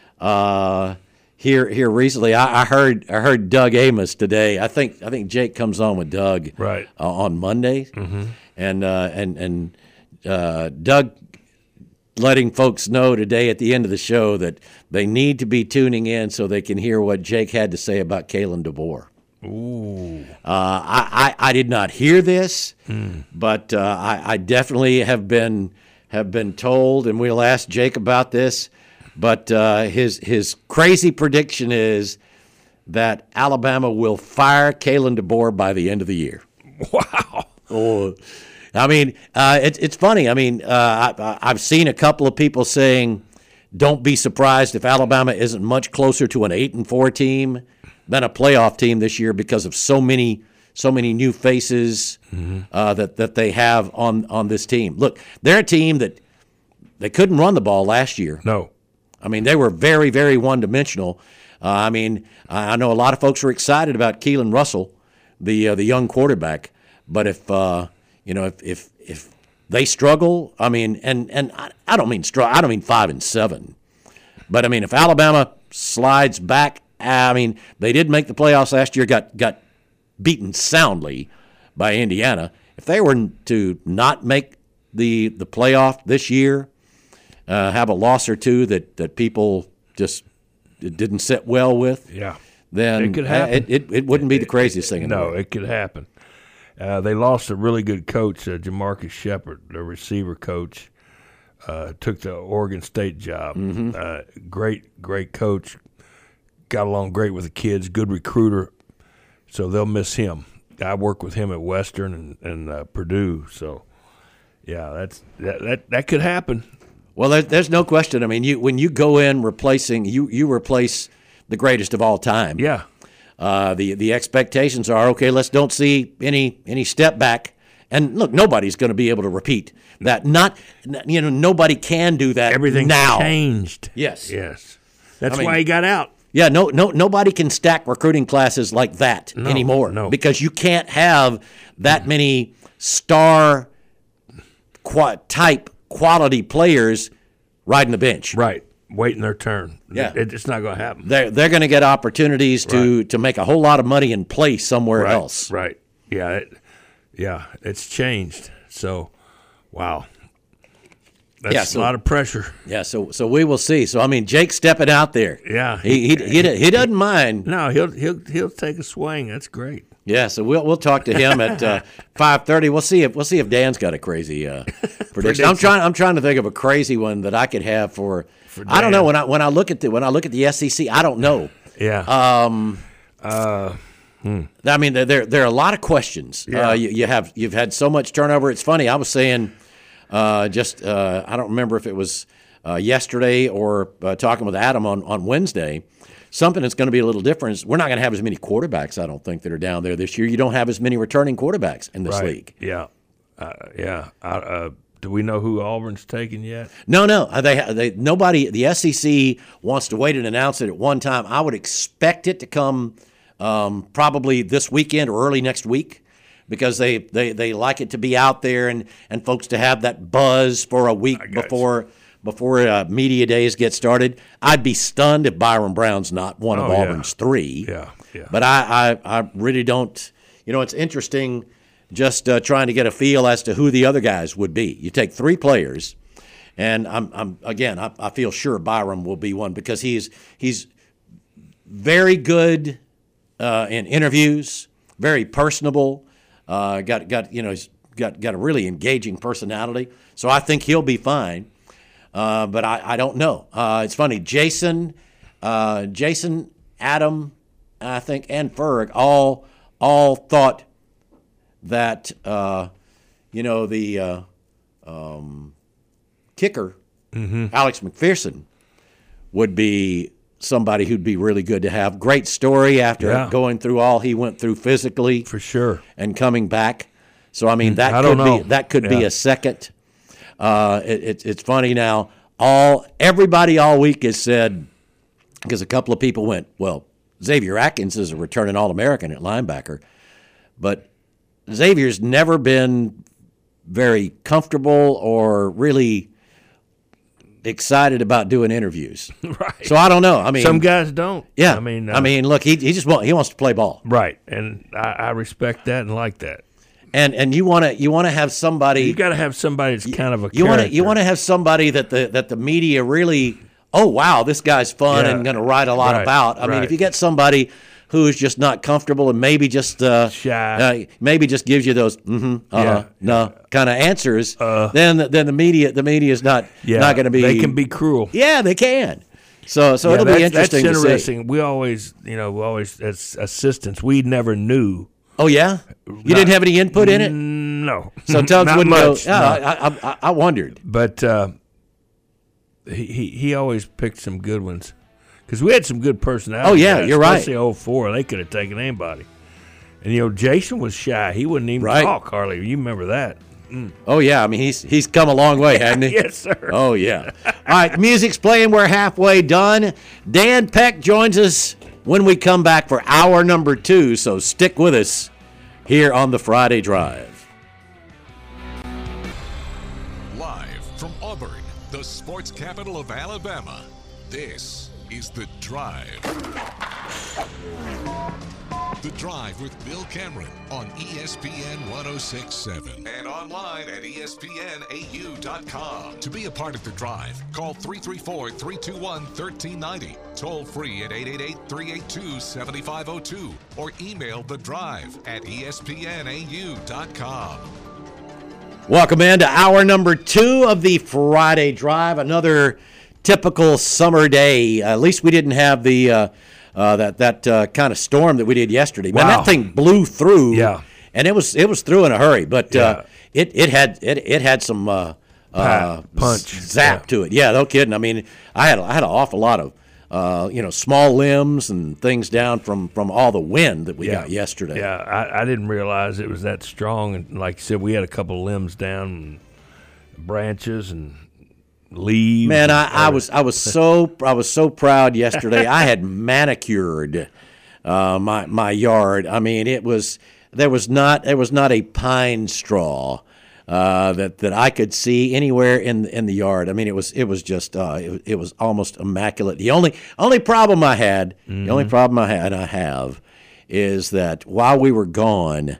here recently. I heard Doug Amos today. I think Jake comes on with Doug right on Monday, and Doug letting folks know today at the end of the show that they need to be tuning in so they can hear what Jake had to say about Kalen DeBoer. Ooh. I did not hear this, but I definitely have been told, and we'll ask Jake about this. But his crazy prediction is that Alabama will fire Kalen DeBoer by the end of the year. Wow. Oh, I mean, it's funny. I mean, I've seen a couple of people saying, "Don't be surprised if Alabama isn't much closer to an 8-4 team than a playoff team this year because of so many new faces that they have on this team." Look, they're a team that they couldn't run the ball last year. No. I mean, they were very, very one-dimensional. I mean, I know a lot of folks are excited about Keelan Russell, the young quarterback. But if they struggle, I mean, and I don't mean struggle. I don't mean 5-7, but I mean if Alabama slides back, I mean they did make the playoffs last year, got beaten soundly by Indiana. If they were to not make the playoff this year, have a loss or two that people just didn't sit well with, then it could happen. It wouldn't be the craziest thing in the world. No, it could happen. They lost a really good coach, Jamarcus Shepard, the receiver coach, took the Oregon State job. Great coach, got along great with the kids, good recruiter, so they'll miss him. I worked with him at Western and Purdue, so yeah, that could happen. Well, there's no question. I mean, when you go in replacing you replace the greatest of all time. Yeah. The expectations are, okay, let's don't see any step back. And look, nobody's going to be able to repeat that. Nobody can do that. Everything now changed. Yes. That's why he got out. Yeah, nobody can stack recruiting classes like that anymore. No. Because you can't have that many star type quality players riding the bench. Right. Waiting their turn. Yeah. It's not going to happen. They're going to get opportunities to make a whole lot of money and play somewhere else. Right. Yeah. It's changed. So, wow. That's a lot of pressure. Yeah. So we will see. So I mean, Jake's stepping out there. Yeah. He doesn't mind. No, he'll take a swing. That's great. Yeah. So we'll talk to him at 5:30. We'll see if Dan's got a crazy prediction. I'm trying to think of a crazy one that I could have for I don't know when I look at the SEC. I don't know. Yeah. I mean, there are a lot of questions. Yeah. You've had so much turnover. It's funny. I was saying I don't remember if it was yesterday or talking with Adam on Wednesday. Something that's going to be a little different is we're not going to have as many quarterbacks, I don't think, that are down there this year. You don't have as many returning quarterbacks in this league. Yeah. Do we know who Auburn's taking yet? No. Nobody. The SEC wants to wait and announce it at one time. I would expect it to come probably this weekend or early next week because they like it to be out there and folks to have that buzz for a week before media days get started. I'd be stunned if Byron Brown's not one of Auburn's three. Yeah. But I really don't. It's interesting just trying to get a feel as to who the other guys would be. You take three players, and I feel sure Byron will be one because he's very good in interviews, very personable. He's got a really engaging personality, so I think he'll be fine. But I don't know. It's funny. Jason, Adam, I think, and Ferg all thought that the kicker, Alex McPherson, would be somebody who'd be really good to have. Great story after going through all he went through physically, for sure, and coming back. So I mean that could be a second. It's funny now. Everybody all week has said because a couple of people went, well, Xavier Atkins is a returning All-American at linebacker, but Xavier's never been very comfortable or really excited about doing interviews. Right. So I don't know. I mean, some guys don't. Yeah. I mean, look, he wants to play ball. right, and I respect that and like that. And you want to have somebody. You got to have somebody that's kind of a You character. want to have somebody that the media really. Oh wow, this guy's fun Yeah. and going to write a lot Right, about. I mean, right. if you get somebody who's just not comfortable and maybe just Shy. maybe just gives you those Yeah. no kind of answers, then the media is not going to be. They can be cruel. Yeah, they can. So Yeah, it'll be interesting That's to see. interesting. We always as assistants, we never knew. Oh yeah, you didn't have any input in it. No. So Tubbs Not wouldn't much, know. no. Yeah, I wondered. But he always picked some good ones because we had some good personalities. Oh, yeah, you're right. Especially 04, they could have taken anybody. And Jason was shy. He wouldn't even Right. talk hardly. You remember that? Oh yeah, I mean he's come a long way, hasn't he? Yes, sir. Oh yeah. All right, the music's playing. We're halfway done. Dan Peck joins us when we come back for hour number 2. So stick with us here on the Friday Drive. Live from Auburn, the sports capital of Alabama, this is The Drive. The Drive with Bill Cameron on ESPN 106.7 and online at ESPNAU.com. To be a part of The Drive, call 334-321-1390, toll free at 888-382-7502, or email The Drive at ESPNAU.com. Welcome into hour number 2 of the Friday Drive. Another typical summer day. At least we didn't have the that kind of storm that we did yesterday. Man, Wow. that thing blew through. Yeah. And it was through in a hurry. But Yeah. it had some punch. zap Yeah. to it. Yeah, no kidding. I mean, I had an awful lot of small limbs and things down from all the wind that we got yesterday. Yeah, I didn't realize it was that strong. And like you said, we had a couple of limbs down, and branches and leaves. Man, and I was so proud yesterday. I had manicured my yard. I mean, there was not a pine straw that I could see anywhere in the yard. I mean, it was just it was almost immaculate. The only problem I had, I have, is that while we were gone,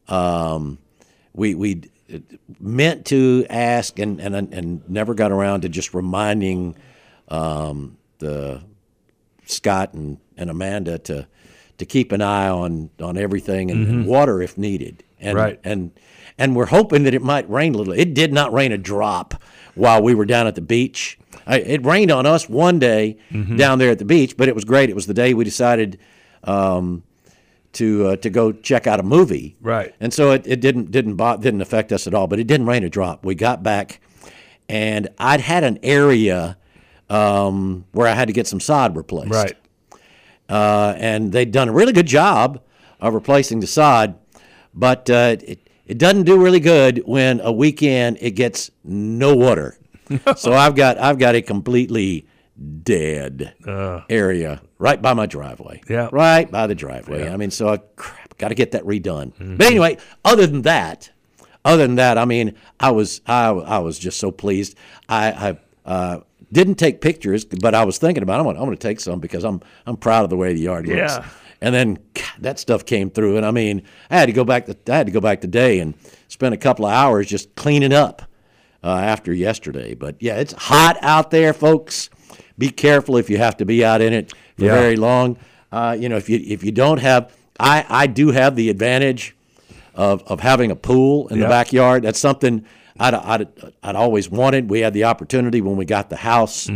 we meant to ask and never got around to just reminding the Scott and Amanda to keep an eye on everything and water if needed. And, Right. And we're hoping that it might rain a little. It did not rain a drop while we were down at the beach. It rained on us one day down there at the beach, but it was great. It was the day we decided to go check out a movie. Right. And so it didn't affect us at all. But it didn't rain a drop. We got back, and I'd had an area where I had to get some sod replaced. Right. And they'd done a really good job of replacing the sod, but it doesn't do really good when a weekend it gets no water. So I've got a completely dead area right by my driveway. Yeah. Right by the driveway. Yeah. I mean, so got to get that redone. But anyway, other than that, I mean, I was just so pleased. I didn't take pictures, but I was thinking about I'm going to take some because I'm proud of the way the yard looks. Yeah. And then that stuff came through, and I mean, I had to go back today and spend a couple of hours just cleaning up after yesterday. But yeah, it's hot out there, folks. Be careful if you have to be out in it for very long. If you don't have, I do have the advantage of having a pool in the backyard. That's something I'd always wanted. We had the opportunity when we got the house.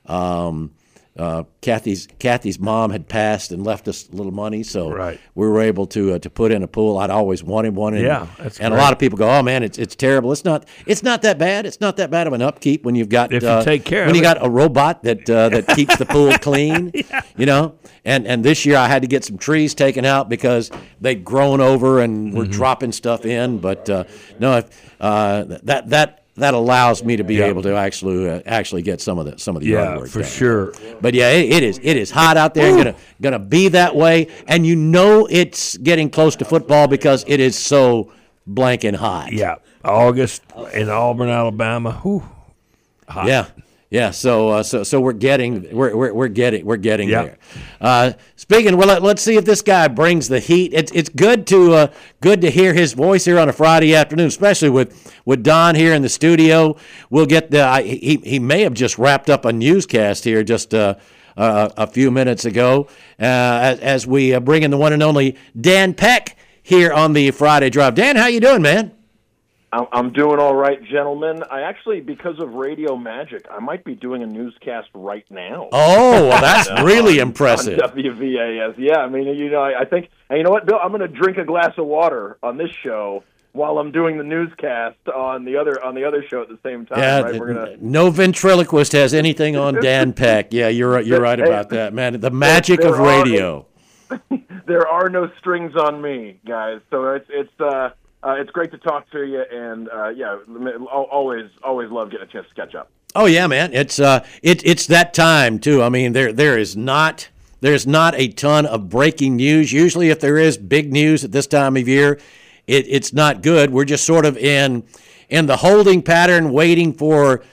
Kathy's mom had passed and left us a little money, so we were able to put in a pool. I'd always wanted one. And, that's and great. a lot of people go, "Oh man, it's terrible." It's not that bad. It's not that bad of an upkeep when you've got If you take care when of you it. got a robot that keeps the pool clean. And this year I had to get some trees taken out because they'd grown over and were dropping stuff in. But no, that that allows me to be able to actually get some of the yard work for done. sure. But yeah, it is hot out there and gonna be that way, and it's getting close to football because it is so blanking hot. Yeah, August in Auburn, Alabama. Whew, hot. Yeah. So we're getting there. Speaking, well, let's see if this guy brings the heat. It's good to hear his voice here on a Friday afternoon, especially with Don here in the studio. We'll get he may have just wrapped up a newscast here just a few minutes ago as we bring in the one and only Dan Peck here on the Friday Drive. Dan, how you doing, man? I'm doing all right, gentlemen. I actually, because of radio magic, I might be doing a newscast right now. Oh, well, that's really impressive. On WVAS. Yeah, I mean, I think, and you know what, Bill? I'm going to drink a glass of water on this show while I'm doing the newscast on the other show at the same time. Yeah, right? No ventriloquist has anything on Dan Peck. Yeah, you're right about that, man. The magic of radio. There are no strings on me, guys. So it's great to talk to you, and always love getting a chance to catch up. Oh yeah, man, it's that time too. I mean, there's not a ton of breaking news. Usually, if there is big news at this time of year, it's not good. We're just sort of in the holding pattern, waiting for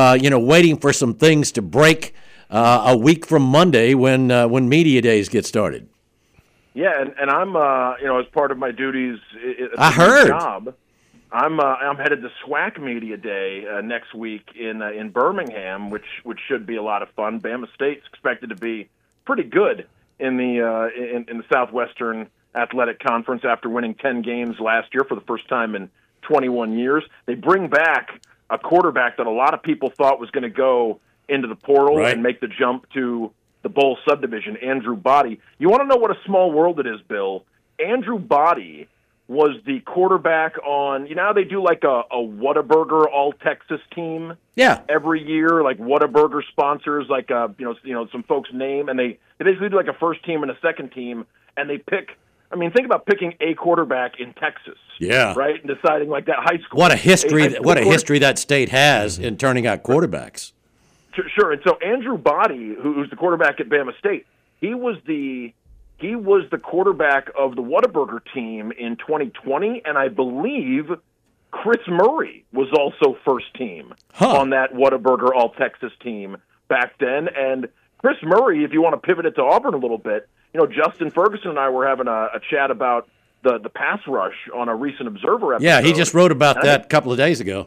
some things to break a week from Monday when media days get started. Yeah, and I'm as part of my duties at I heard. Job, I'm headed to SWAC Media Day next week in Birmingham, which should be a lot of fun. Bama State's expected to be pretty good in the Southwestern Athletic Conference after winning 10 games last year for the first time in 21 years. They bring back a quarterback that a lot of people thought was going to go into the portal and make the jump to the bowl subdivision, Andrew Body. You want to know what a small world it is, Bill? Andrew Body was the quarterback on, how they do like a Whataburger All-Texas team every year, like Whataburger sponsors, like some folks' name, and they basically do like a first team and a second team, and they pick, think about picking a quarterback in Texas. Yeah. Right? And deciding like that high school. What a history that state has in turning out quarterbacks. Sure, and so Andrew Body, who's the quarterback at Bama State, he was the quarterback of the Whataburger team in 2020, and I believe Chris Murray was also first team on that Whataburger All-Texas team back then. And Chris Murray, if you want to pivot it to Auburn a little bit, Justin Ferguson and I were having a chat about the pass rush on a recent Observer episode. Yeah, he just wrote about that a couple of days ago.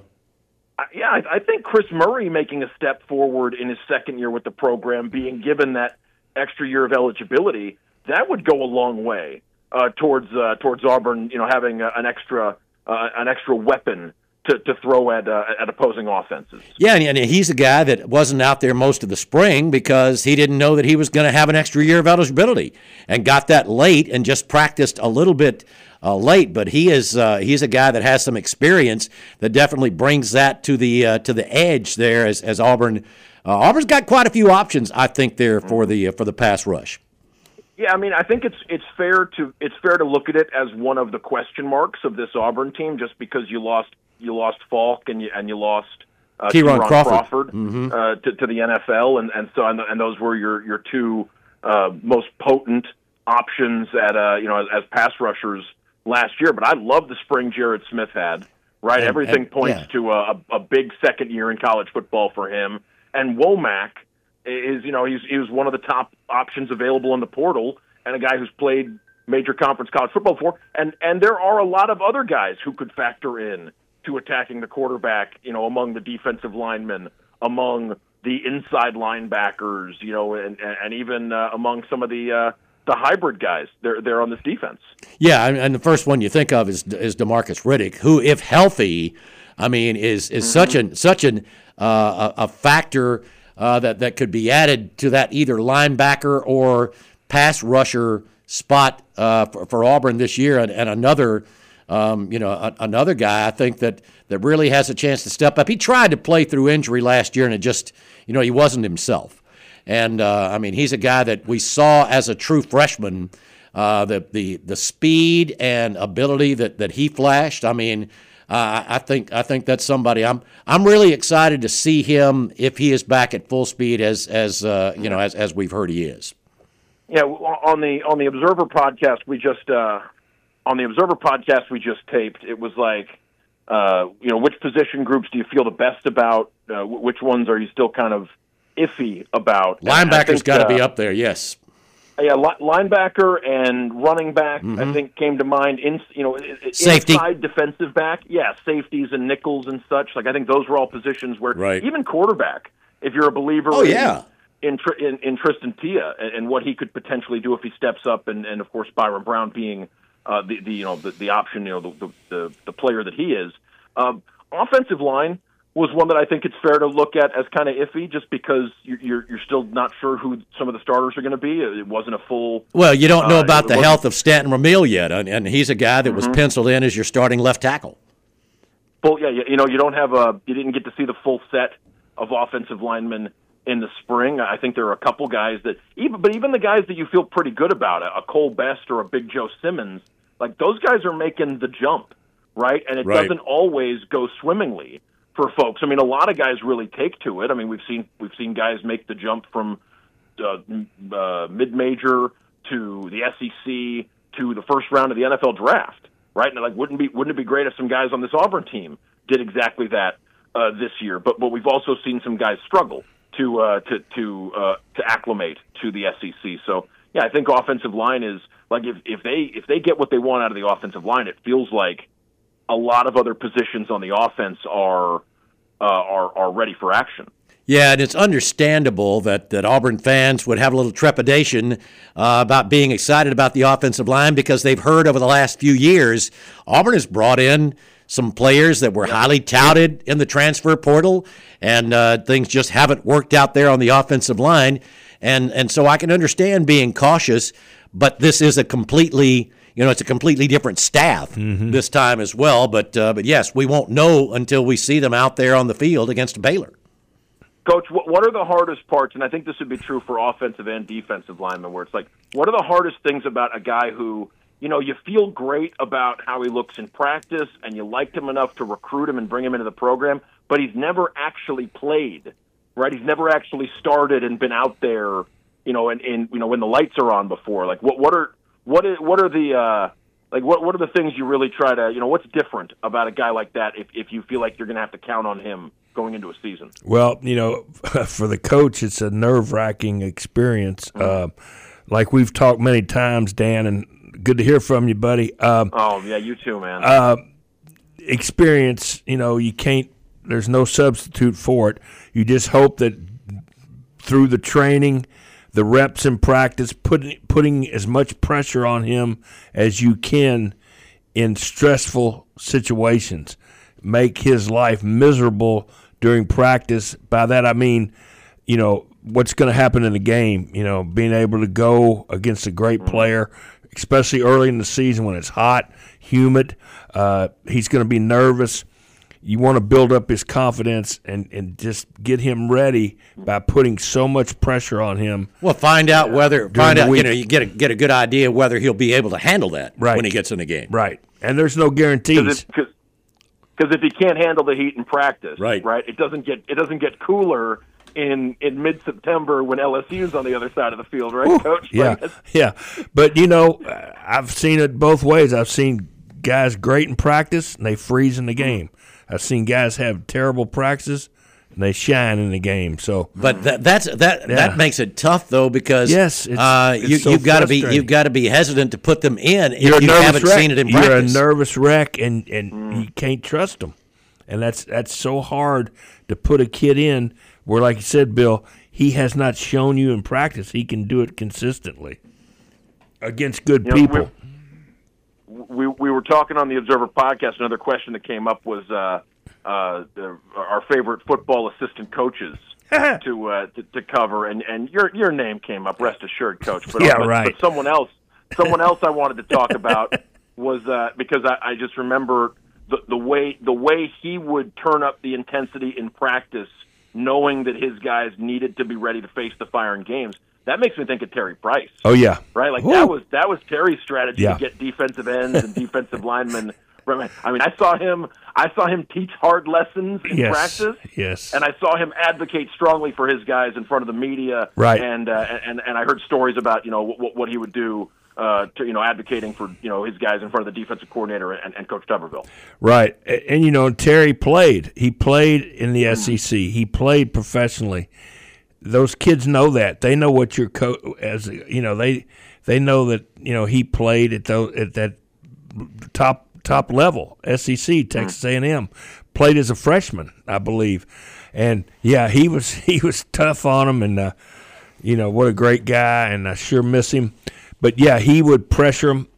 I think Chris Murray making a step forward in his second year with the program, being given that extra year of eligibility, that would go a long way towards Auburn, having an extra weapon to throw at opposing offenses. Yeah, and he's a guy that wasn't out there most of the spring because he didn't know that he was going to have an extra year of eligibility, and got that late and just practiced a little bit late. But he's a guy that has some experience that definitely brings that to the edge there as Auburn. Auburn's got quite a few options, I think, there for the pass rush. Yeah, I think it's fair to look at it as one of the question marks of this Auburn team, just because you lost Falk and you lost Kieran Crawford to the NFL, and those were your two most potent options as pass rushers last year. But I love the spring Jared Smith had. Right, everything points to a big second year in college football for him. And Womack is he was one of the top options available in the portal, and a guy who's played major conference college football before. And there are a lot of other guys who could factor in to attacking the quarterback, among the defensive linemen, among the inside linebackers, and even among some of the hybrid guys they're on this defense. Yeah, and the first one you think of is DeMarcus Riddick, who, if healthy, is such a factor that could be added to that either linebacker or pass rusher spot for Auburn this year, and another. Another guy I think that really has a chance to step up. He tried to play through injury last year, and it just, he wasn't himself. And he's a guy that we saw as a true freshman, the speed and ability that he flashed. I think that's somebody I'm really excited to see him if he is back at full speed as we've heard he is. Yeah, on the Observer podcast we just taped, it was like, which position groups do you feel the best about? Which ones are you still kind of iffy about? Linebacker's got to be up there, yes. Yeah, linebacker and running back, I think, came to mind. Safety. Inside defensive back, safeties and nickels and such. Like I think those were all positions where even quarterback, if you're a believer. In Tristan Tia and what he could potentially do if he steps up, and of course Byron Brown being the option, the player that he is. Offensive line was one that I think it's fair to look at as kind of iffy, just because you're still not sure who some of the starters are going to be. It wasn't a full. Well, you don't know about the health of Stanton Ramil yet, and he's a guy that was penciled in as your starting left tackle. Well, you don't have you didn't get to see the full set of offensive linemen in the spring. I think there are a couple guys that even the guys that you feel pretty good about, a Cole Best or a Big Joe Simmons, like those guys are making the jump, right? And it doesn't always go swimmingly for folks. I mean, a lot of guys really take to it. I mean, we've seen guys make the jump from mid-major to the SEC to the first round of the NFL draft, right? And wouldn't it be great if some guys on this Auburn team did exactly that this year? But we've also seen some guys struggle to acclimate to the SEC. So yeah, I think offensive line is like if they get what they want out of the offensive line, it feels like a lot of other positions on the offense are ready for action. Yeah, and it's understandable that Auburn fans would have a little trepidation about being excited about the offensive line because they've heard over the last few years Auburn has brought in some players that were highly touted in the transfer portal, and things just haven't worked out there on the offensive line. And so I can understand being cautious, but this is a completely different staff this time as well. But yes, we won't know until we see them out there on the field against Baylor. Coach, what are the hardest parts, and I think this would be true for offensive and defensive linemen, where it's like, what are the hardest things about a guy who, you feel great about how he looks in practice and you liked him enough to recruit him and bring him into the program, but he's never actually played, right? He's never actually started and been out there, and when the lights are on before. Like, what are the things you really try to, what's different about a guy like that if you feel like you're going to have to count on him going into a season? Well, for the coach, it's a nerve-wracking experience. Like we've talked many times, Dan, and good to hear from you, buddy. You too, man. Experience, you can't, there's no substitute for it. You just hope that through the training, the reps in practice, putting as much pressure on him as you can in stressful situations, make his life miserable during practice. By that I mean, what's going to happen in the game, being able to go against a great player, especially early in the season when it's hot, humid. He's going to be nervous. You want to build up his confidence and just get him ready by putting so much pressure on him. Well, you get a good idea whether he'll be able to handle that when he gets in the game. Right. And there's no guarantees. Because if he can't handle the heat in practice, right, it doesn't get cooler in mid-September when LSU's on the other side of the field, right, Coach? Yeah. But, I've seen it both ways. I've seen guys great in practice, and they freeze in the game. I've seen guys have terrible practices, and they shine in the game. So, but that makes it tough though, because you've got to be hesitant to put them in if you haven't seen it in practice. You're a nervous wreck, and you can't trust them, and that's so hard to put a kid in where, like you said, Bill, he has not shown you in practice he can do it consistently against good people. We were talking on the Observer podcast. Another question that came up was our favorite football assistant coaches to cover, and your name came up. Rest assured, Coach. But someone else I wanted to talk about was because I just remember the way he would turn up the intensity in practice, knowing that his guys needed to be ready to face the fire in games. That makes me think of Terry Price. Oh yeah, right. Like that was Terry's strategy to get defensive ends and defensive linemen I mean, I saw him teach hard lessons in practice. Yes. And I saw him advocate strongly for his guys in front of the media. Right. And I heard stories about what he would do to advocating for his guys in front of the defensive coordinator and Coach Tuberville. Right. And Terry played. He played in the SEC. He played professionally. Those kids know that. They know what your coach they know that he played at that top level, SEC, Texas A&M. Played as a freshman, I believe. And yeah, he was tough on him, and what a great guy, and I sure miss him. But yeah, he would pressure him,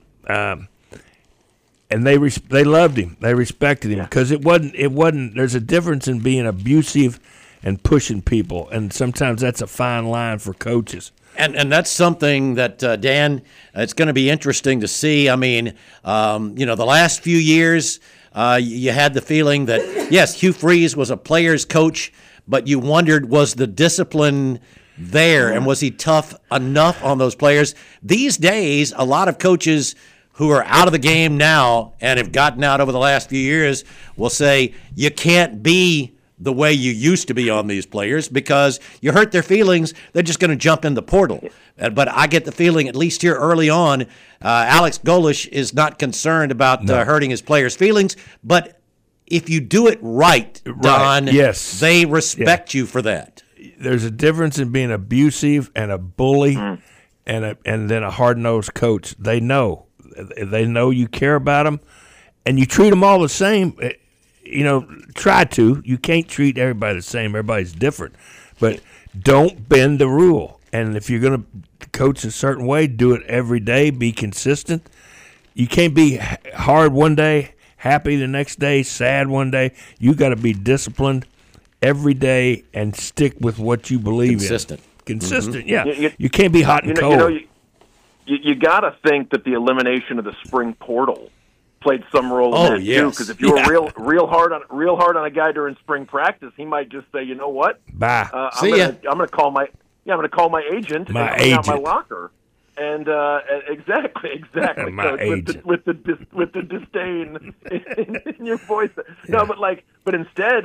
and they loved him. They respected him because it wasn't. There's a difference in being abusive and pushing people, and sometimes that's a fine line for coaches. And that's something that, Dan, it's going to be interesting to see. I mean, the last few years, you had the feeling that, yes, Hugh Freeze was a player's coach, but you wondered, was the discipline there, and was he tough enough on those players? These days, a lot of coaches who are out of the game now and have gotten out over the last few years will say, you can't be the way you used to be on these players because you hurt their feelings, they're just going to jump in the portal. But I get the feeling, at least here early on, Alex Golesh is not concerned about hurting his players' feelings. But if you do it right, Don, yes, they respect you for that. There's a difference in being abusive and a bully and then a hard-nosed coach. They know you care about them, and you treat them all the same. Try to. You can't treat everybody the same. Everybody's different. But don't bend the rule. And if you're going to coach a certain way, do it every day. Be consistent. You can't be hard one day, happy the next day, sad one day. You got to be disciplined every day and stick with what you believe in. Consistent, yeah. You can't be hot and cold. You got to think that the elimination of the spring portal played some role in that too. Because if you were real hard on a guy during spring practice, he might just say, "You know what? Bye. I'm going to call my agent and clean out my locker." And exactly. My agent. With the disdain in your voice. No, but instead,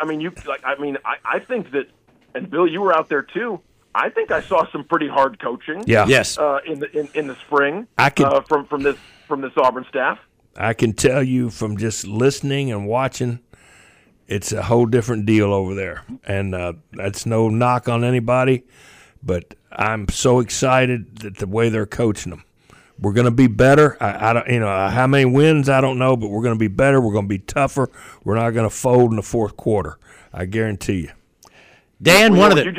I think that, and Bill, you were out there too. I think I saw some pretty hard coaching. Yeah. Yes. In the spring. From this Auburn staff. I can tell you from just listening and watching, it's a whole different deal over there. And that's no knock on anybody, but I'm so excited that the way they're coaching them. We're going to be better. I don't, how many wins I don't know, but we're going to be better. We're going to be tougher. We're not going to fold in the fourth quarter. I guarantee you. Dan, I was going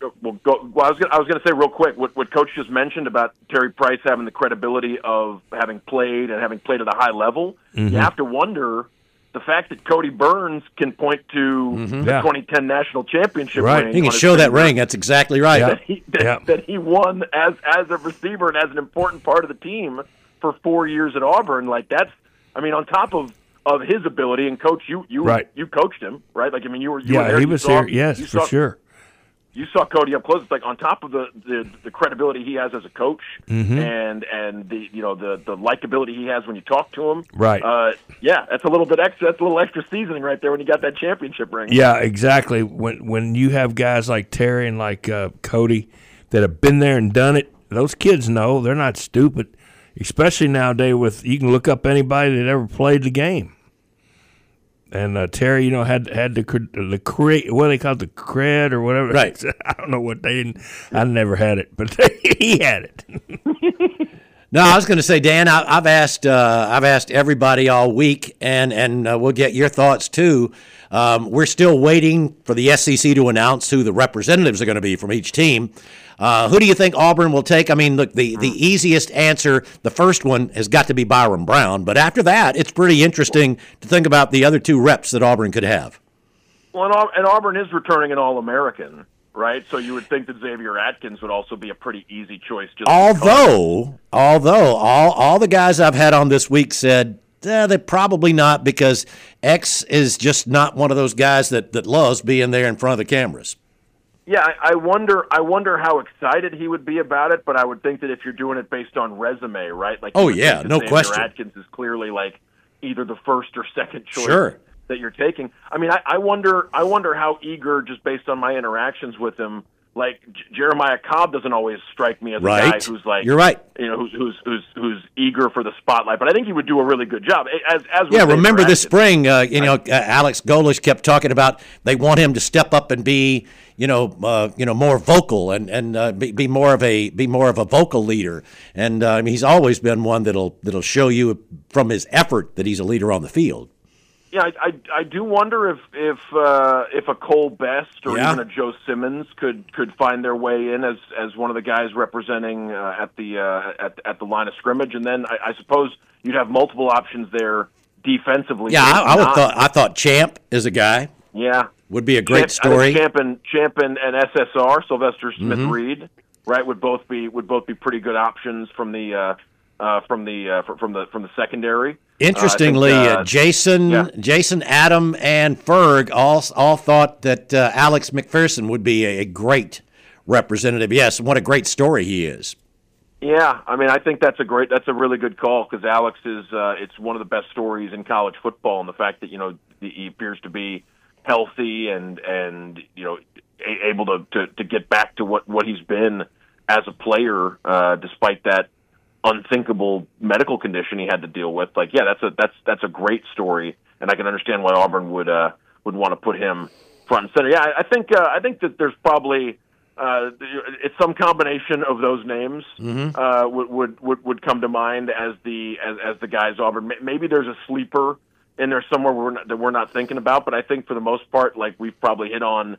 to say real quick what Coach just mentioned about Terry Price having the credibility of having played at a high level. Mm-hmm. You have to wonder the fact that Cody Burns can point to the 2010 national championship ring. He can show that ring. That's exactly right. That he won as a receiver and as an important part of the team for 4 years at Auburn. On top of his ability, and Coach, you coached him, right? You were there. He was here. Yes, for sure. You saw Cody up close. It's like on top of the credibility he has as a coach, and the the likability he has when you talk to him. Right. That's a little bit extra. That's a little extra seasoning right there when you got that championship ring. Yeah, exactly. When you have guys like Terry and like Cody that have been there and done it, those kids know they're not stupid. Especially nowadays, you can look up anybody that ever played the game. And Terry, had the what they call it, the cred or whatever. Right. I don't know what they didn't. I never had it, but he had it. No, I was going to say, Dan, I've asked everybody all week, and we'll get your thoughts too. We're still waiting for the SEC to announce who the representatives are going to be from each team. Who do you think Auburn will take? I mean, look, the easiest answer, the first one, has got to be Byron Brown. But after that, it's pretty interesting to think about the other two reps that Auburn could have. Well, and Auburn is returning an All-American, right? So you would think that Xavier Atkins would also be a pretty easy choice. Although all the guys I've had on this week said, they're probably not, because X is just not one of those guys that loves being there in front of the cameras. Yeah, I wonder how excited he would be about it, but I would think that if you're doing it based on resume, right? No question. Atkins is clearly either the first or second choice Sure. that you're taking. I mean, I wonder how eager, just based on my interactions with him, like Jeremiah Cobb doesn't always strike me as a guy who's like, you're right. Who's eager for the spotlight, but I think he would do a really good job. Remember this spring, Alex Golish kept talking about they want him to step up and be, more vocal and be more of a vocal leader. And he's always been one that'll show you from his effort that he's a leader on the field. Yeah, I do wonder if a Cole Best or even a Joe Simmons could find their way in as one of the guys representing at the line of scrimmage, and then I suppose you'd have multiple options there defensively. Yeah, I thought Champ is a guy. Yeah, would be a great story. I think Champ and SSR Sylvester Smith-Reed, right, would both be pretty good options from the secondary. Interestingly, Jason, Adam, and Ferg all thought that Alex McPherson would be a great representative. Yes, what a great story he is. Yeah, I mean, I think that's a really good call because Alex is it's one of the best stories in college football, and the fact that he appears to be healthy and able to get back to what he's been as a player, despite that unthinkable medical condition he had to deal with. Like, yeah, that's a great story, and I can understand why Auburn would want to put him front and center. Yeah, I think that there's probably it's some combination of those names would come to mind as the guys Auburn. Maybe there's a sleeper in there somewhere that we're not thinking about, but I think for the most part, like, we've probably hit on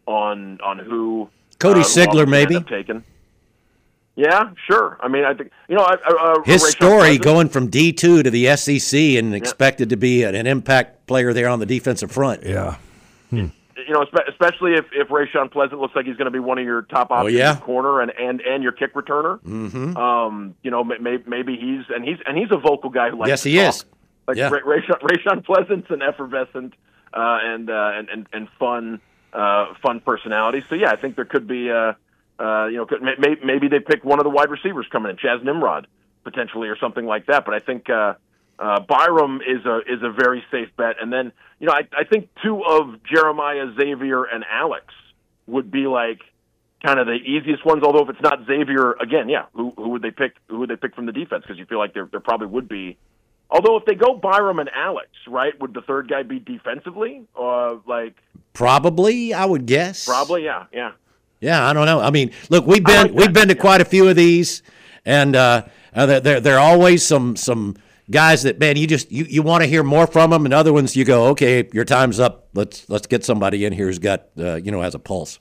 who Cody Sigler maybe taken. Yeah, sure. I mean, I think his story going from D2 to the SEC and expected to be an impact player there on the defensive front. Yeah. Especially if Rayshon Pleasant looks like he's going to be one of your top options at corner and your kick returner. Mm-hmm. Maybe he's a vocal guy who likes to talk. Is. Like Rayshon Pleasant's an effervescent and fun personality. So yeah, I think there could be maybe they pick one of the wide receivers coming in, Chaz Nimrod potentially or something like that. But I think Byram is a very safe bet. And then I think two of Jeremiah, Xavier, and Alex would be like kind of the easiest ones. Although if it's not Xavier, again, who would they pick? Who would they pick from the defense? Because you feel like there probably would be. Although if they go Byram and Alex, right, would the third guy be defensively? Probably, I would guess. Probably, yeah. Yeah, I don't know. I mean, look, we've been to quite a few of these, and there are always some guys that, man, you want to hear more from them, and other ones you go, okay, your time's up. Let's get somebody in here who's got has a pulse.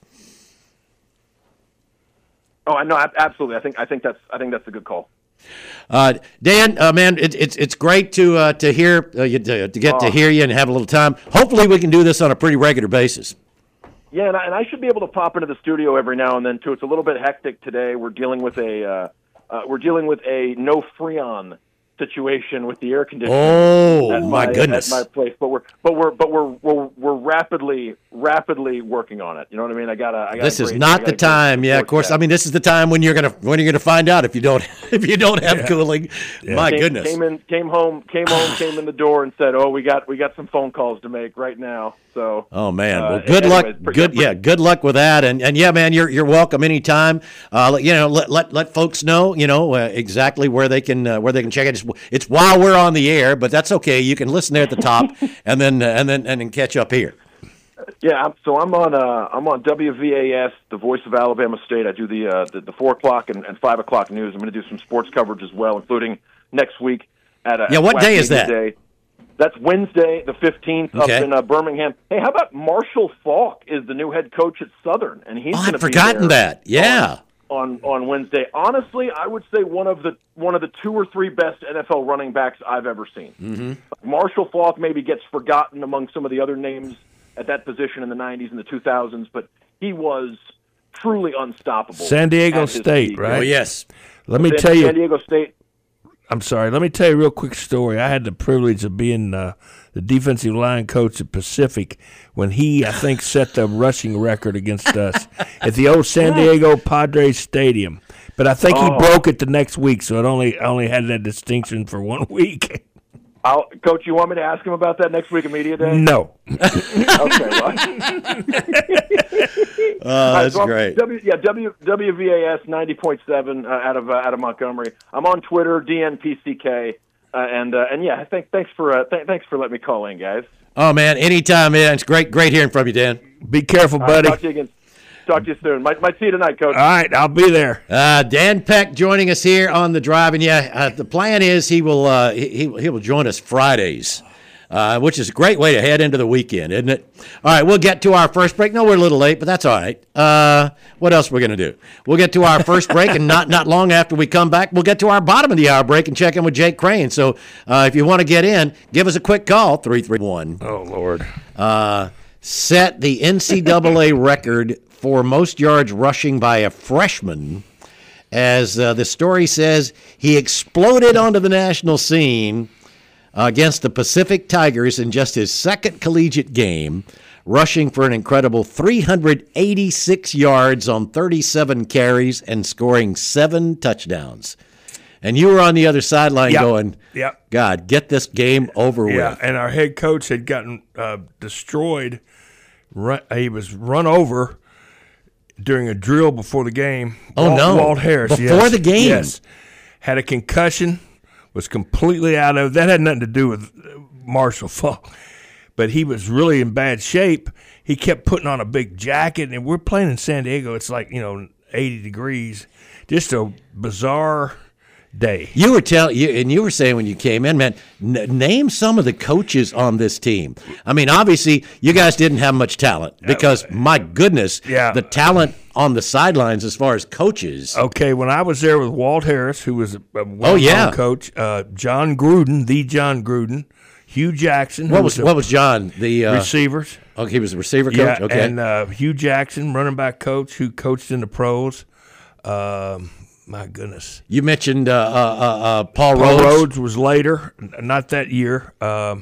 Oh, no, absolutely. I think that's a good call. Dan, man, it's great to hear to hear you and have a little time. Hopefully, we can do this on a pretty regular basis. Yeah, and I should be able to pop into the studio every now and then too. It's a little bit hectic today. We're dealing with a no Freon situation with the air conditioning. Oh, my goodness! At my place, but we're rapidly working on it. You know what I mean? I got. This is not the time. Yeah, of course. I mean, this is the time when you're gonna find out if you don't have cooling. Yeah. My goodness! Came home in the door and said, "Oh, we got some phone calls to make right now." So. Oh man! Well, good luck. Good luck with that. And yeah, man, you're welcome anytime. Let folks know. Exactly where they can check it. It's while we're on the air, but that's okay. You can listen there at the top, and then catch up here. Yeah, so I'm on WVAS, the voice of Alabama State. I do the 4 o'clock and 5 o'clock news. I'm going to do some sports coverage as well, including next week at what day is that? Day. That's Wednesday, the 15th, up in Birmingham. Hey, how about Marshall Faulk is the new head coach at Southern, and he's going to be there. I'd forgotten that. Yeah. On Wednesday. Honestly, I would say one of the 2 or 3 best NFL running backs I've ever seen. Mm-hmm. Marshall Faulk maybe gets forgotten among some of the other names at that position in the 90s and the 2000s, but he was truly unstoppable. San Diego State, right? Oh, yes. Let me tell you. San Diego State. I'm sorry. Let me tell you a real quick story. I had the privilege of being the defensive line coach at Pacific when he, I think, set the rushing record against us at the old San Diego Padres Stadium. But I think he broke it the next week, so it only had that distinction for 1 week. Coach, you want me to ask him about that next week at Media Day? No. Okay, well. That's great. WVAS 90.7 out of Montgomery. I'm on Twitter, DNPCK, and yeah, thanks for letting me call in, guys. Oh man, anytime, man. It's great hearing from you, Dan. Be careful, buddy. Talk to you again. Talk to you soon. Might see you tonight, Coach. All right, I'll be there. Dan Peck joining us here on the drive, and the plan is he will join us Fridays, which is a great way to head into the weekend, isn't it? All right, we'll get to our first break. No, we're a little late, but that's all right. What else we're gonna do? We'll get to our first break, and not long after we come back, we'll get to our bottom of the hour break and check in with Jake Crane. So if you want to get in, give us a quick call 331. Oh Lord. Set the NCAA record for most yards rushing by a freshman. As the story says, he exploded onto the national scene against the Pacific Tigers in just his second collegiate game, rushing for an incredible 386 yards on 37 carries and scoring 7 touchdowns. And you were on the other sideline going, God, get this game over with. Yeah, and our head coach had gotten destroyed. He was run over during a drill before the game. Walt Harris. Before the game? Yes. Had a concussion, was completely out of it. That had nothing to do with Marshall Faulk. But he was really in bad shape. He kept putting on a big jacket, and we're playing in San Diego. It's like, 80 degrees. Just a bizarre day. You were saying when you came in, man, name some of the coaches on this team. I mean, obviously, you guys didn't have much talent because, my goodness, the talent on the sidelines as far as coaches. Okay, when I was there with Walt Harris, who was a well-known coach, John Gruden, Hugh Jackson. What was John? The receivers. Okay, he was a receiver coach. Yeah, okay, and Hugh Jackson, running back coach, who coached in the pros. My goodness. You mentioned Paul Rhodes. Paul Rhodes was later, not that year. My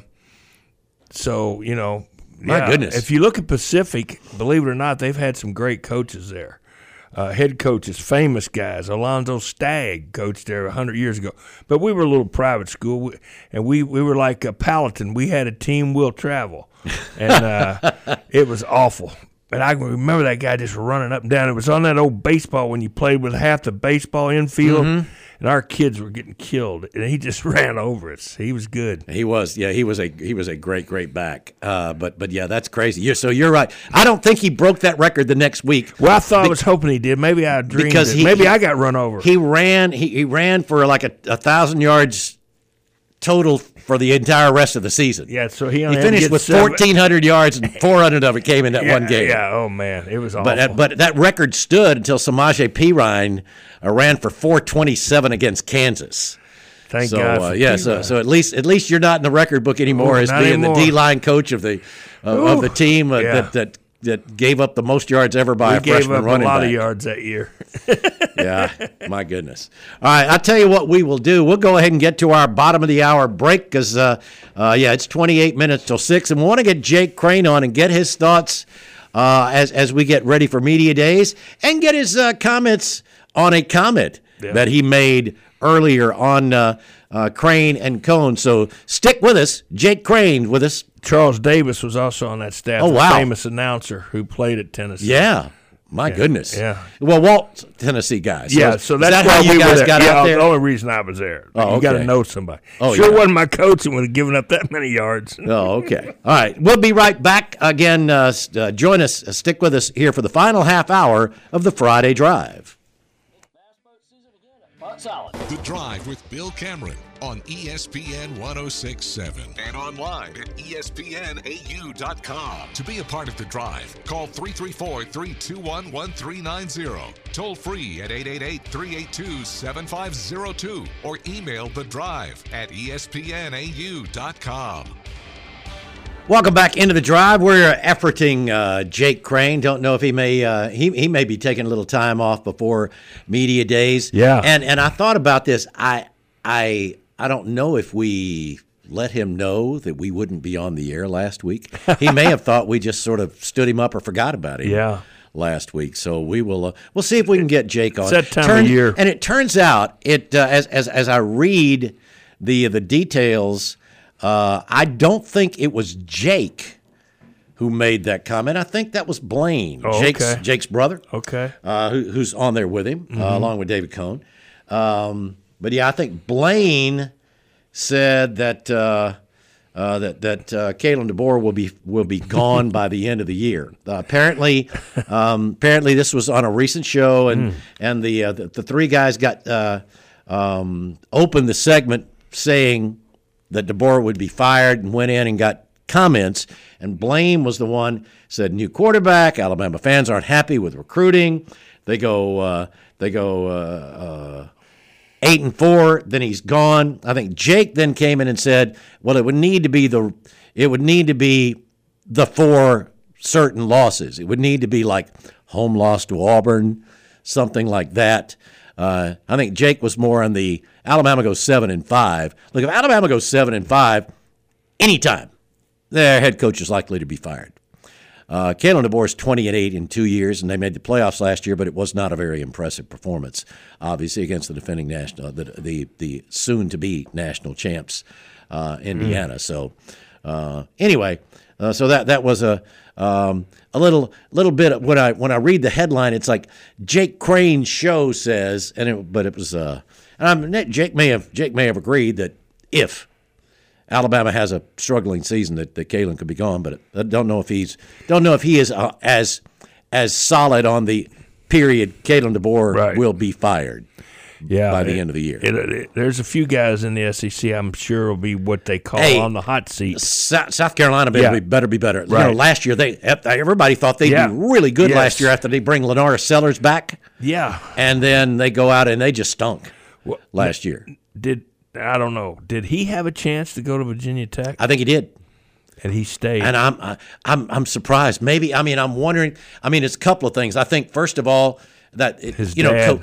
goodness. If you look at Pacific, believe it or not, they've had some great coaches there. Head coaches, famous guys. Alonzo Stagg coached there 100 years ago. But we were a little private school, and we were like a Paladin. We had a team will travel, and it was awful. And I remember that guy just running up and down. It was on that old baseball when you played with half the baseball infield, and our kids were getting killed. And he just ran over us. He was good. He was, he was a great back. But yeah, that's crazy. So you're right. I don't think he broke that record the next week. Well, I was hoping he did. Maybe I dreamed because maybe I got run over. He ran for like 1,000 yards total for the entire rest of the season. Yeah, so he finished with 1,400 yards, and 400 of it came in that one game. Yeah, oh man, it was awful. But that record stood until Samaje Perine ran for 427 against Kansas. Thank God. So at least you're not in the record book anymore as being the D-line coach of the team that gave up the most yards ever by a freshman running back. We gave up a lot of yards that year. Yeah, my goodness. All right, I'll tell you what we will do. We'll go ahead and get to our bottom of the hour break because, it's 28 minutes till 6, and we want to get Jake Crane on and get his thoughts as we get ready for Media Days and get his comments on a comment that he made earlier on Crane and Cone. So stick with us. Jake Crane with us. Charles Davis was also on that staff. Oh, wow. A famous announcer who played at Tennessee. Yeah. My goodness. Yeah. Well, Walt's Tennessee guy. So that's how you guys got out there? The only reason I was there. Oh, you got to know somebody. Oh, wasn't my coach and would have given up that many yards. Oh, okay. All right. We'll be right back. Again, join us. Stick with us here for the final half hour of the Friday Drive. The Drive with Bill Cameron on ESPN 106.7 and online at ESPNAU.com. To be a part of The Drive, call 334-321-1390. Toll free at 888-382-7502 or email The Drive at ESPNAU.com. Welcome back into The Drive. We're efforting Jake Crane. Don't know if he may he may be taking a little time off before Media Days. Yeah. And I thought about this. I don't know if we let him know that we wouldn't be on the air last week. He may have thought we just sort of stood him up or forgot about him last week. So we will we'll see if we can get Jake on. It's that time of year. And it turns out as I read the details I don't think it was Jake who made that comment. I think that was Blaine, Jake's brother, who's on there with him, along with David Cohn. But yeah, I think Blaine said that Kalen DeBoer will be gone by the end of the year. Apparently, this was on a recent show, and the three guys got opened the segment saying that DeBoer would be fired, and went in and got comments. And Blaine was the one said, new quarterback. Alabama fans aren't happy with recruiting. They go 8-4. Then he's gone. I think Jake then came in and said, well, it would need to be the 4 certain losses. It would need to be like home loss to Auburn, something like that. I think Jake was more on the Alabama goes 7-5. Look, if Alabama goes 7-5, anytime, their head coach is likely to be fired. Kalen DeBoer is 20-8 in 2 years, and they made the playoffs last year, but it was not a very impressive performance, obviously, against the defending the soon-to-be national champs, Indiana. So, anyway, so that was a little bit of when I read the headline, it's like Jake Crane's show says, but it was Jake may have agreed that if Alabama has a struggling season that Kalen could be gone, but I don't know if he is as solid on the period. Kalen DeBoer will be fired by the end of the year. There's a few guys in the SEC I'm sure will be what they call on the hot seat. South Carolina better be better. Right. Last year everybody thought they'd be really good last year after they bring Lenora Sellers back. Yeah, and then they go out and they just stunk last year. I don't know. Did he have a chance to go to Virginia Tech? I think he did, and he stayed. And I'm surprised. Maybe I'm wondering. It's a couple of things. I think first of all that his dad.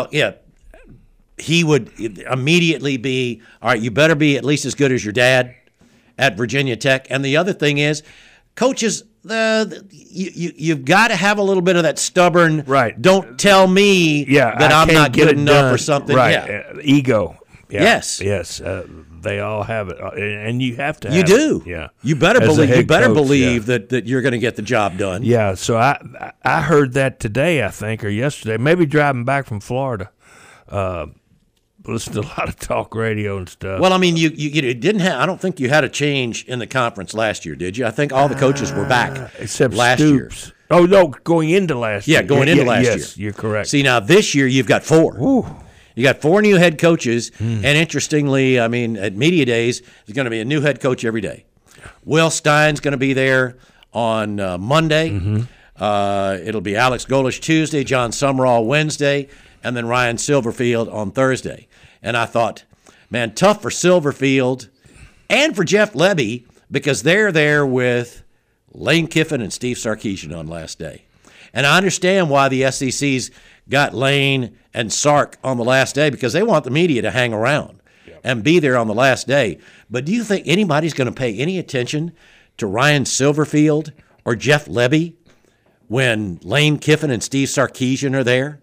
He would immediately be all right. You better be at least as good as your dad at Virginia Tech. And the other thing is, coaches, you've got to have a little bit of that stubborn. Right. Don't tell me that I'm not good enough or something. Right. Yeah. Ego. Yeah. Yes. They all have it, and you have to. You do. Yeah. You better believe. You better believe that you're going to get the job done. Yeah. So I heard that today, I think, or yesterday, maybe driving back from Florida. Listened to a lot of talk radio and stuff. Well, you didn't have. I don't think you had a change in the conference last year, did you? I think all the coaches were back except last Stoops. year. Oh no, going into last year. Yeah, going into last year. Yes, you're correct. See, now this year you've got 4. Ooh. You got 4 new head coaches, and interestingly, at media days, there's going to be a new head coach every day. Will Stein's going to be there on Monday. It'll be Alex Golesh Tuesday, John Summerall Wednesday, and then Ryan Silverfield on Thursday. And I thought, man, tough for Silverfield and for Jeff Lebby because they're there with Lane Kiffin and Steve Sarkisian on last day. And I understand why the SEC's got Lane and Sark on the last day because they want the media to hang around and be there on the last day. But do you think anybody's going to pay any attention to Ryan Silverfield or Jeff Lebby when Lane Kiffin and Steve Sarkisian are there?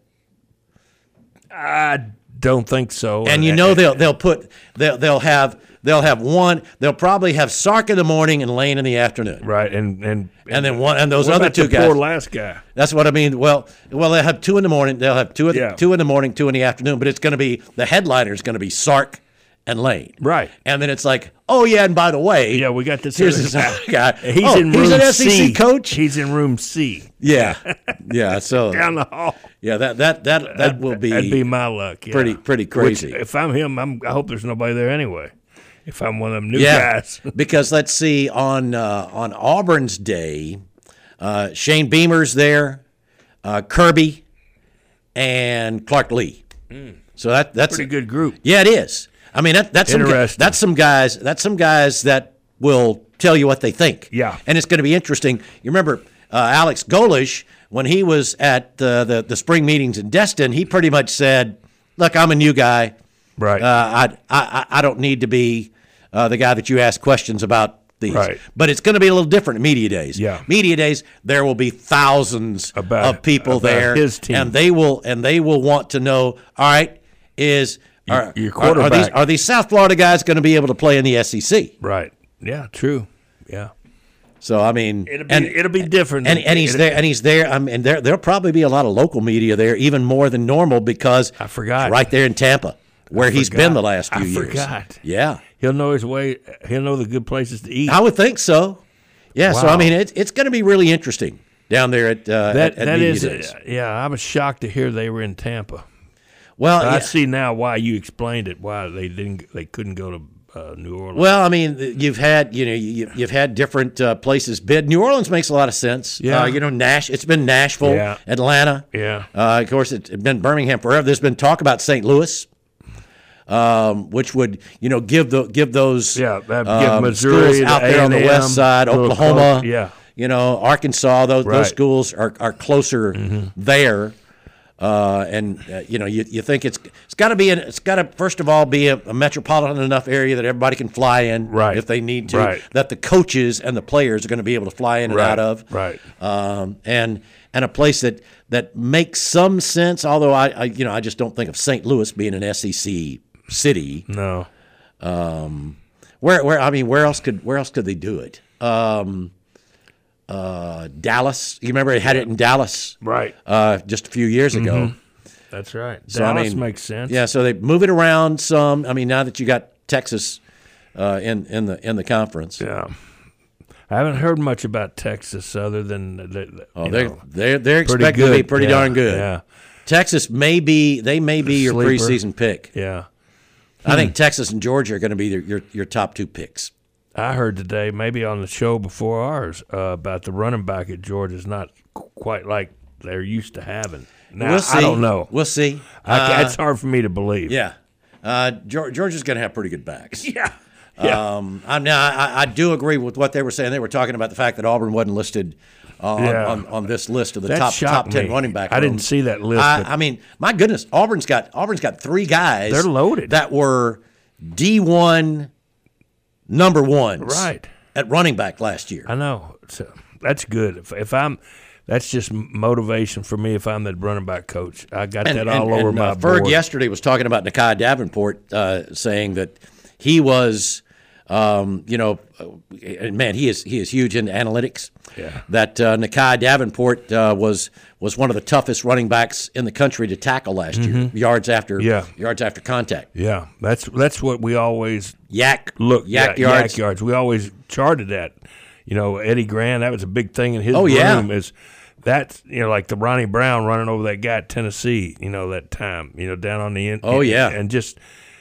I don't think so. And they'll have one. They'll probably have Sark in the morning and Lane in the afternoon. Right, and then one and those what other about two the guys. Poor last guy. That's what I mean. Well, they'll have 2 in the morning. They'll have 2 in the morning, 2 in the afternoon. But it's going to be the headliner is going to be Sark and Lane. Right. And then it's like, oh yeah, and by the way, we got this. Here's this other guy. He's in room he's an SEC C. coach. He's in room C. Yeah. So down the hall. Yeah, that will be. That'd be my luck. Yeah. Pretty crazy. If I'm him, I hope there's nobody there anyway. If I'm one of them new guys. Because let's see, on Auburn's day, Shane Beamer's there, Kirby, and Clark Lee. So that's pretty good group. Yeah, it is. That's some guys that will tell you what they think. Yeah, and it's going to be interesting. You remember Alex Golesh when he was at the spring meetings in Destin? He pretty much said, "Look, I'm a new guy. Right. I don't need to be the guy that you ask questions about these. Right. But it's going to be a little different in media days. Yeah. Media days, there will be thousands of people about there, his team. and they will want to know. All right, is your quarterback. Are these South Florida guys going to be able to play in the SEC? Right. Yeah, true. Yeah. So I mean, it'll be different. And he's there. I mean, there'll probably be a lot of local media there, even more than normal, because I forgot. it's right there in Tampa, where he's been the last few years. I forgot. Yeah, he'll know his way. He'll know the good places to eat. I would think so. Yeah. Wow. So I mean, it's going to be really interesting down there at that Media Days. Yeah, I was shocked to hear they were in Tampa. Well, I see now why you explained it. Why they couldn't go to New Orleans. Well, I mean, you've had you've had different places bid. New Orleans makes a lot of sense. Yeah. It's been Nashville, Yeah. Atlanta. Yeah. Of course, it's been Birmingham forever. There's been talk about St. Louis, which would give those that'd give Missouri, schools out there on the A&M, west side, little Oklahoma. close, yeah. Arkansas. Those Right. schools are closer there. You think it's got to first of all be a metropolitan enough area that everybody can fly in if they need to, Right. that the coaches and the players are going to be able to fly in and out of, Right. and a place that makes some sense. Although I just don't think of St. Louis being an SEC city. No. Where else could they do it? Dallas. You remember they had it in Dallas, Right. just a few years ago. That's right. So, Dallas makes sense. Yeah, so they move it around some. I mean, now that you got Texas in the conference. Yeah. I haven't heard much about Texas other than they're expected to be pretty darn good. Yeah. Texas may be your Sleeper. preseason pick. Yeah. I think Texas and Georgia are going to be your top two picks. I heard today, maybe on the show before ours, about the running back at Georgia's not quite like they're used to having. Now, We'll see. I don't know. We'll see. It's hard for me to believe. Yeah. Georgia's going to have pretty good backs. Yeah. I do agree with what they were saying. They were talking about the fact that Auburn wasn't listed on this list of the That top 10 me. running back. I didn't see that list. but I mean, my goodness, Auburn's got three guys. They're loaded. That were D1 number ones Right. at running back last year. I know. So that's good. If I'm, that's just motivation for me. If I'm the running back coach, I got that all over my Ferg board. yesterday was talking about Nakai Davenport, saying that he was, man, he is huge into analytics. Yeah. That Nakai Davenport was one of the toughest running backs in the country to tackle last year, yards after contact. Yeah, that's what we always Yak yards. yards. Yards. We always charted that. Eddie Grand, that was a big thing in his Oh, yeah. room. Is that like the Ronnie Brown running over that guy at Tennessee? That time, down on the end. Oh, yeah. and just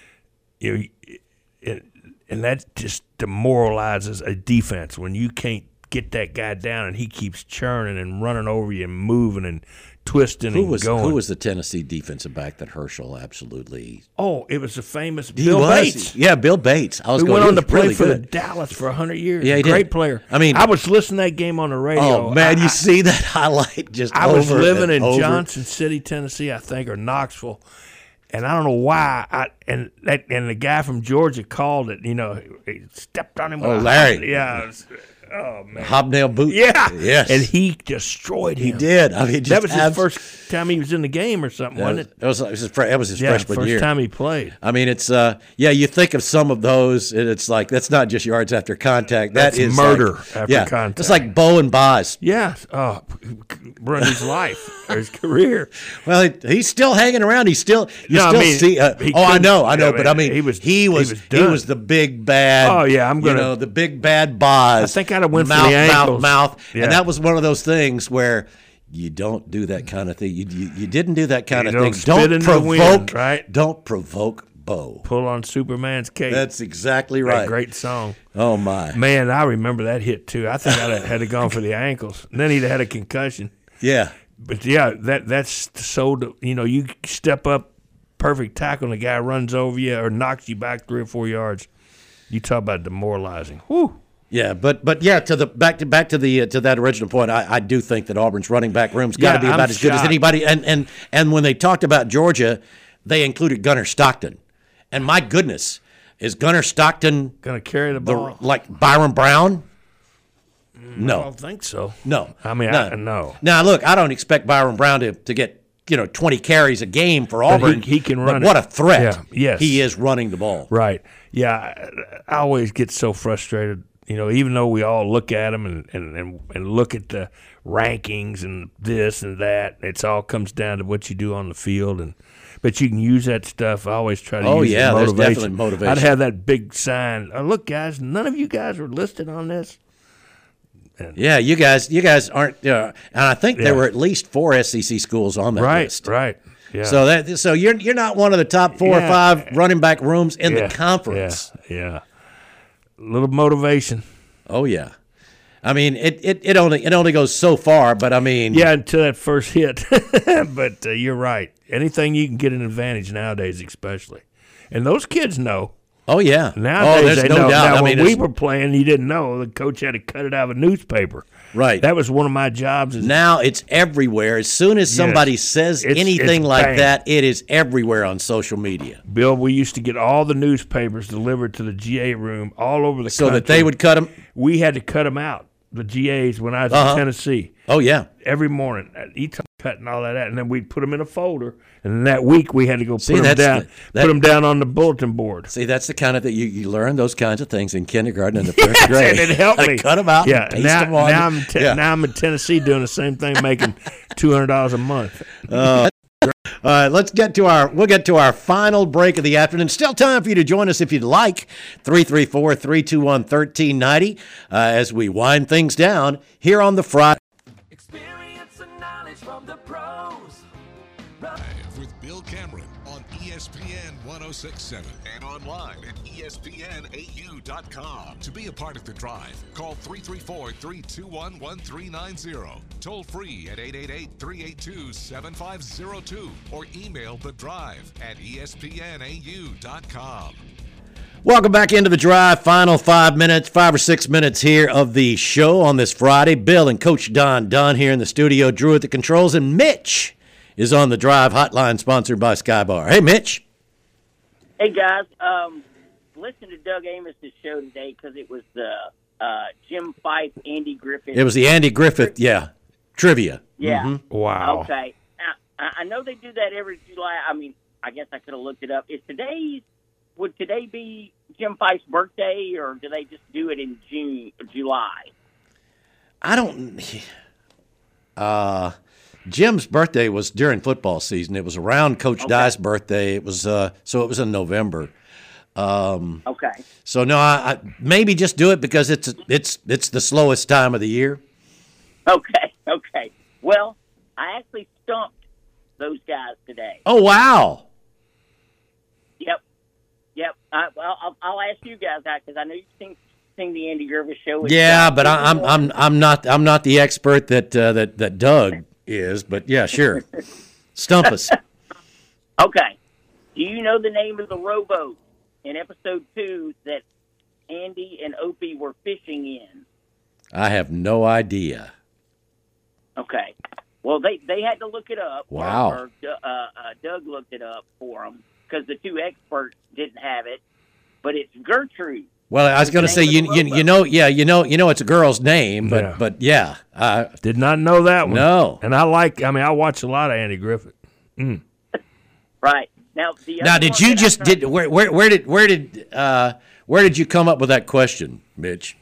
and that just demoralizes a defense when you can't get that guy down and he keeps churning and running over you and moving and twisting and going. Who was the Tennessee defensive back that Herschel absolutely? Oh, it was the famous He Bill was. Bates. Yeah, Bill Bates. I was Who going, went on he to was play really for the good. Dallas for 100 years. Yeah, he Great did. player. I mean, I was listening to that game on the radio. Oh man, you see that highlight just I was over living and in over. Johnson City, Tennessee, I think, or Knoxville, and I don't know why. And the guy from Georgia called it. He stepped on him. Oh, with a Larry. hobnail. Yeah. Oh man. Hobnail boot. Yeah. Yes. And he destroyed him. He did. I mean, That was his first time he was in the game or something, wasn't it? That was his freshman first year. time he played. I mean, it's you think of some of those, and it's like that's not just yards after contact. That's that is murder like, after contact. It's like Bo and Boz. Yeah. Oh, run his life or his career. Well, he's still hanging around. He's still No, I still mean, see. he I couldn't- know, yeah, but I mean, he was he was the big bad. Oh, yeah, I'm gonna- the big bad Boz. I think I'd have went for mouth, the ankles. mouth, Yeah. and that was one of those things where. You don't do that kind of thing. You didn't do that kind You of don't thing. spit Don't in the provoke. wind, right? Don't provoke Bo. Pull on Superman's cape. That's exactly That right. great song. Oh my. Man, I remember that hit too. I think I'd have had to gone for the ankles. And then he'd have had a concussion. Yeah. But yeah, that's so you step up, perfect tackle, and the guy runs over you or knocks you back 3 or 4 yards. You talk about demoralizing. Whew. Yeah, but yeah, to that original point, I do think that Auburn's running back room's got to be I'm about as good as shocked. anybody. And when they talked about Georgia, they included Gunnar Stockton, and my goodness, is Gunnar Stockton Gonna carry the ball? like Byron Brown? I No, don't think so. no. I mean, no. no. Now look, I don't expect Byron Brown to get 20 carries a game for Auburn. He can run but what it. a threat Yeah. Yes. he is running the ball. Right. Yeah, I always get so frustrated. Even though we all look at them and look at the rankings and this and that, it all comes down to what you do on the field. But you can use that stuff. I always try to use it as there's motivation. definitely motivation. I'd have that big sign. Look, guys, none of you guys are listed on this. Yeah, you guys aren't. And I think there were at least 4 SEC schools on that list. Right. Yeah. So you're not one of the top 4 or 5 running back rooms in the conference. Yeah. A little motivation. Oh yeah. I mean, it only goes so far, but I mean, yeah, until that first hit. But you're right. Anything you can get an advantage nowadays, especially, and those kids know. Oh yeah. Nowadays, there's they no know. doubt. Now, I mean, when we were playing, you didn't know. The coach had to cut it out of a newspaper. Right. That was one of my jobs. Now it's everywhere. As soon as somebody says anything it's like bang. that, it is everywhere on social media. Bill, we used to get all the newspapers delivered to the GA room all over the country. So that they would cut them. We had to cut them out, the GAs, when I was in Tennessee. Oh yeah. Every morning, each cut and all that, and then we'd put them in a folder. And then that week we had to go put them down, put them down on the bulletin board. See, that's the kind of that you learn those kinds of things in kindergarten and the first grade. And it helped me. Cut them out. Yeah. And paste them on. Now I'm in Tennessee doing the same thing, making $200 a month. All right, we'll get to our final break of the afternoon. Still time for you to join us if you'd like. 334-321-1390 as we wind things down here on the Friday. Experience and knowledge from the pros. With Bill Cameron on ESPN 106.7 and online at ESPNAU.com. To be a part of the drive, call 334-321-1390. Toll free at 888-382-7502 or email the drive at ESPNAU.com. Welcome back into the drive. Final 5 or 6 minutes here of the show on this Friday. Bill and Coach Don Dunn here in the studio. Drew at the controls, and Mitch is on the drive hotline, sponsored by Skybar. Hey, Mitch. Hey, guys. Listen to Doug Amos' show today because it was the Jim Fife, Andy Griffith. It was the Andy Griffith, trivia. Yeah. Mm-hmm. Wow. Okay. Now, I know they do that every July. I mean, I guess I could have looked it up. Would today be Jim Fife's birthday, or do they just do it in July? I don't. Jim's birthday was during football season. It was around Coach Dye's birthday. It was so it was in November. Okay. So no, I maybe just do it because it's the slowest time of the year. Okay. Well, I actually stumped those guys today. Oh wow! Yep. I'll ask you guys that because I know you've seen the Andy Griffith show. Yeah, but I'm not the expert that Doug is. But yeah, sure. Stump us. Okay. Do you know the name of the rowboat in episode 2 that Andy and Opie were fishing in? I have no idea. Okay. Well, they had to look it up. Wow. Or Doug looked it up for them because the 2 experts didn't have it. But it's Gertrude. Well, I was going to say you know it's a girl's name, but yeah, did not know that one. No. And I watch a lot of Andy Griffith. Mm. Right. Now did you just where did you come up with that question, Mitch?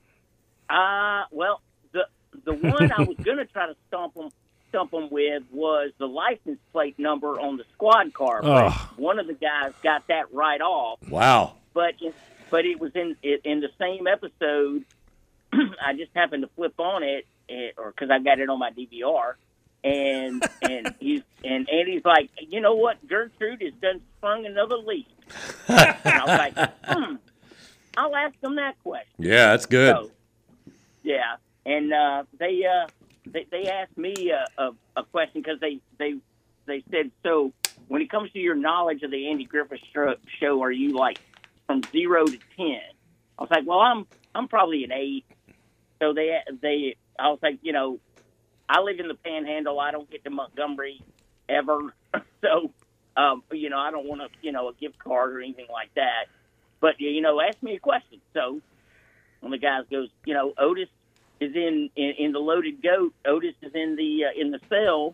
Well, the one I was going to try to stump them with was the license plate number on the squad car. But one of the guys got that right off. Wow. But it was in the same episode. I just happened to flip on it, or because I got it on my DVR, and Andy's like, you know what, Gertrude has done sprung another leak. And I was like, I'll ask them that question. Yeah, that's good. So, yeah, and they asked me a question because they said, so when it comes to your knowledge of the Andy Griffith show, are you like from 0 to 10? I was like, well, I'm probably an 8. So I was like, I live in the Panhandle. I don't get to Montgomery ever. So, I don't want a gift card or anything like that. But, ask me a question. So when the guys goes, Otis is in the loaded goat. Otis is in the cell.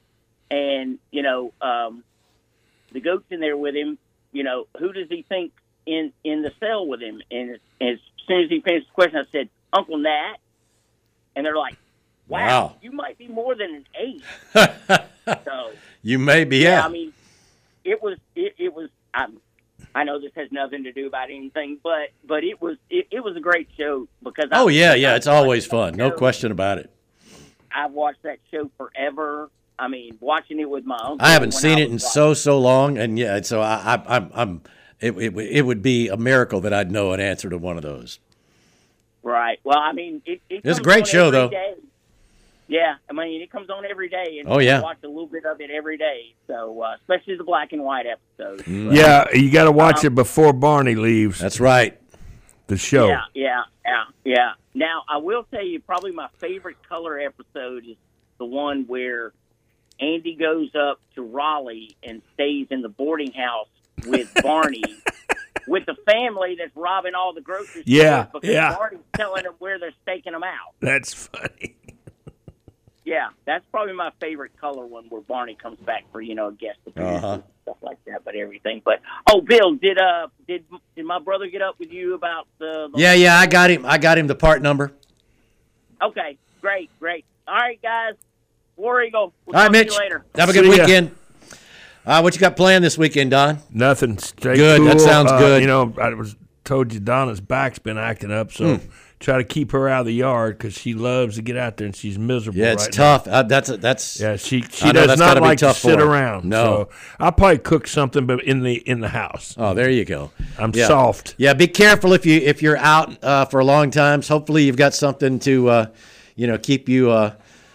and the goat's in there with him. Who does he think in the cell with him? And as soon as he finished the question, I said, Uncle Nat. And they're like, wow. You might be more than an 8. So you may be, yeah. I mean, it was. I know this has nothing to do about anything, but it was a great show because. It's always fun, no question about it. I've watched that show forever. I mean, watching it with my uncle. I haven't seen it in so long, and so I'm. It would be a miracle that I'd know an answer to one of those. Right. Well, I mean, it's a great show, though. Day. Yeah, I mean, it comes on every day, and I watch a little bit of it every day. So, especially the black and white episodes. Mm. Yeah, you got to watch it before Barney leaves. That's right. The show. Yeah. Now, I will tell you, probably my favorite color episode is the one where Andy goes up to Raleigh and stays in the boarding house with Barney. With the family that's robbing all the grocery stores because Barney's telling them where they're staking them out. That's funny. Yeah, that's probably my favorite color one where Barney comes back for, a guest appearance and stuff like that, but everything. But, Bill, did my brother get up with you about the Yeah, I got him the part number. Okay, great. All right, guys. War Eagle. We'll all right, talk Mitch. to you later. Have a good weekend. What you got planned this weekend, Don? Nothing. Stay good. Cool. That sounds good. I told you Donna's back's been acting up, so try to keep her out of the yard because she loves to get out there and she's miserable. Yeah, it's right tough. now. That's yeah. She does not like to sit around. No, so I'll probably cook something, but in the house. Oh, there you go. I'm soft. Yeah, be careful if you're out for a long time. Hopefully, you've got something to keep you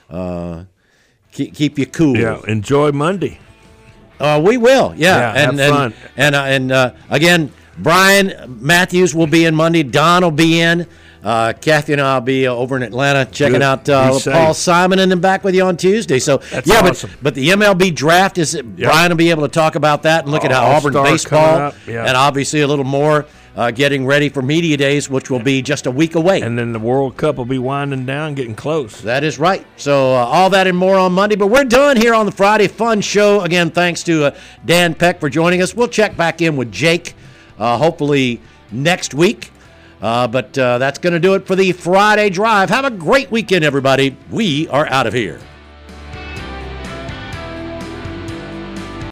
keep you cool. Yeah, enjoy Monday. We will, and have fun. And again, Brian Matthews will be in Monday. Don will be in. Kathy and I will be over in Atlanta checking out Paul Simon, and then back with you on Tuesday. So that's awesome. But the MLB draft is Brian will be able to talk about that and look at how Auburn baseball and obviously a little more. Getting ready for Media Days, which will be just a week away. And then the World Cup will be winding down, getting close. That is right. So all that and more on Monday. But we're done here on the Friday Fun Show. Again, thanks to Dan Peck for joining us. We'll check back in with Jake hopefully next week. But that's going to do it for the Friday Drive. Have a great weekend, everybody. We are out of here.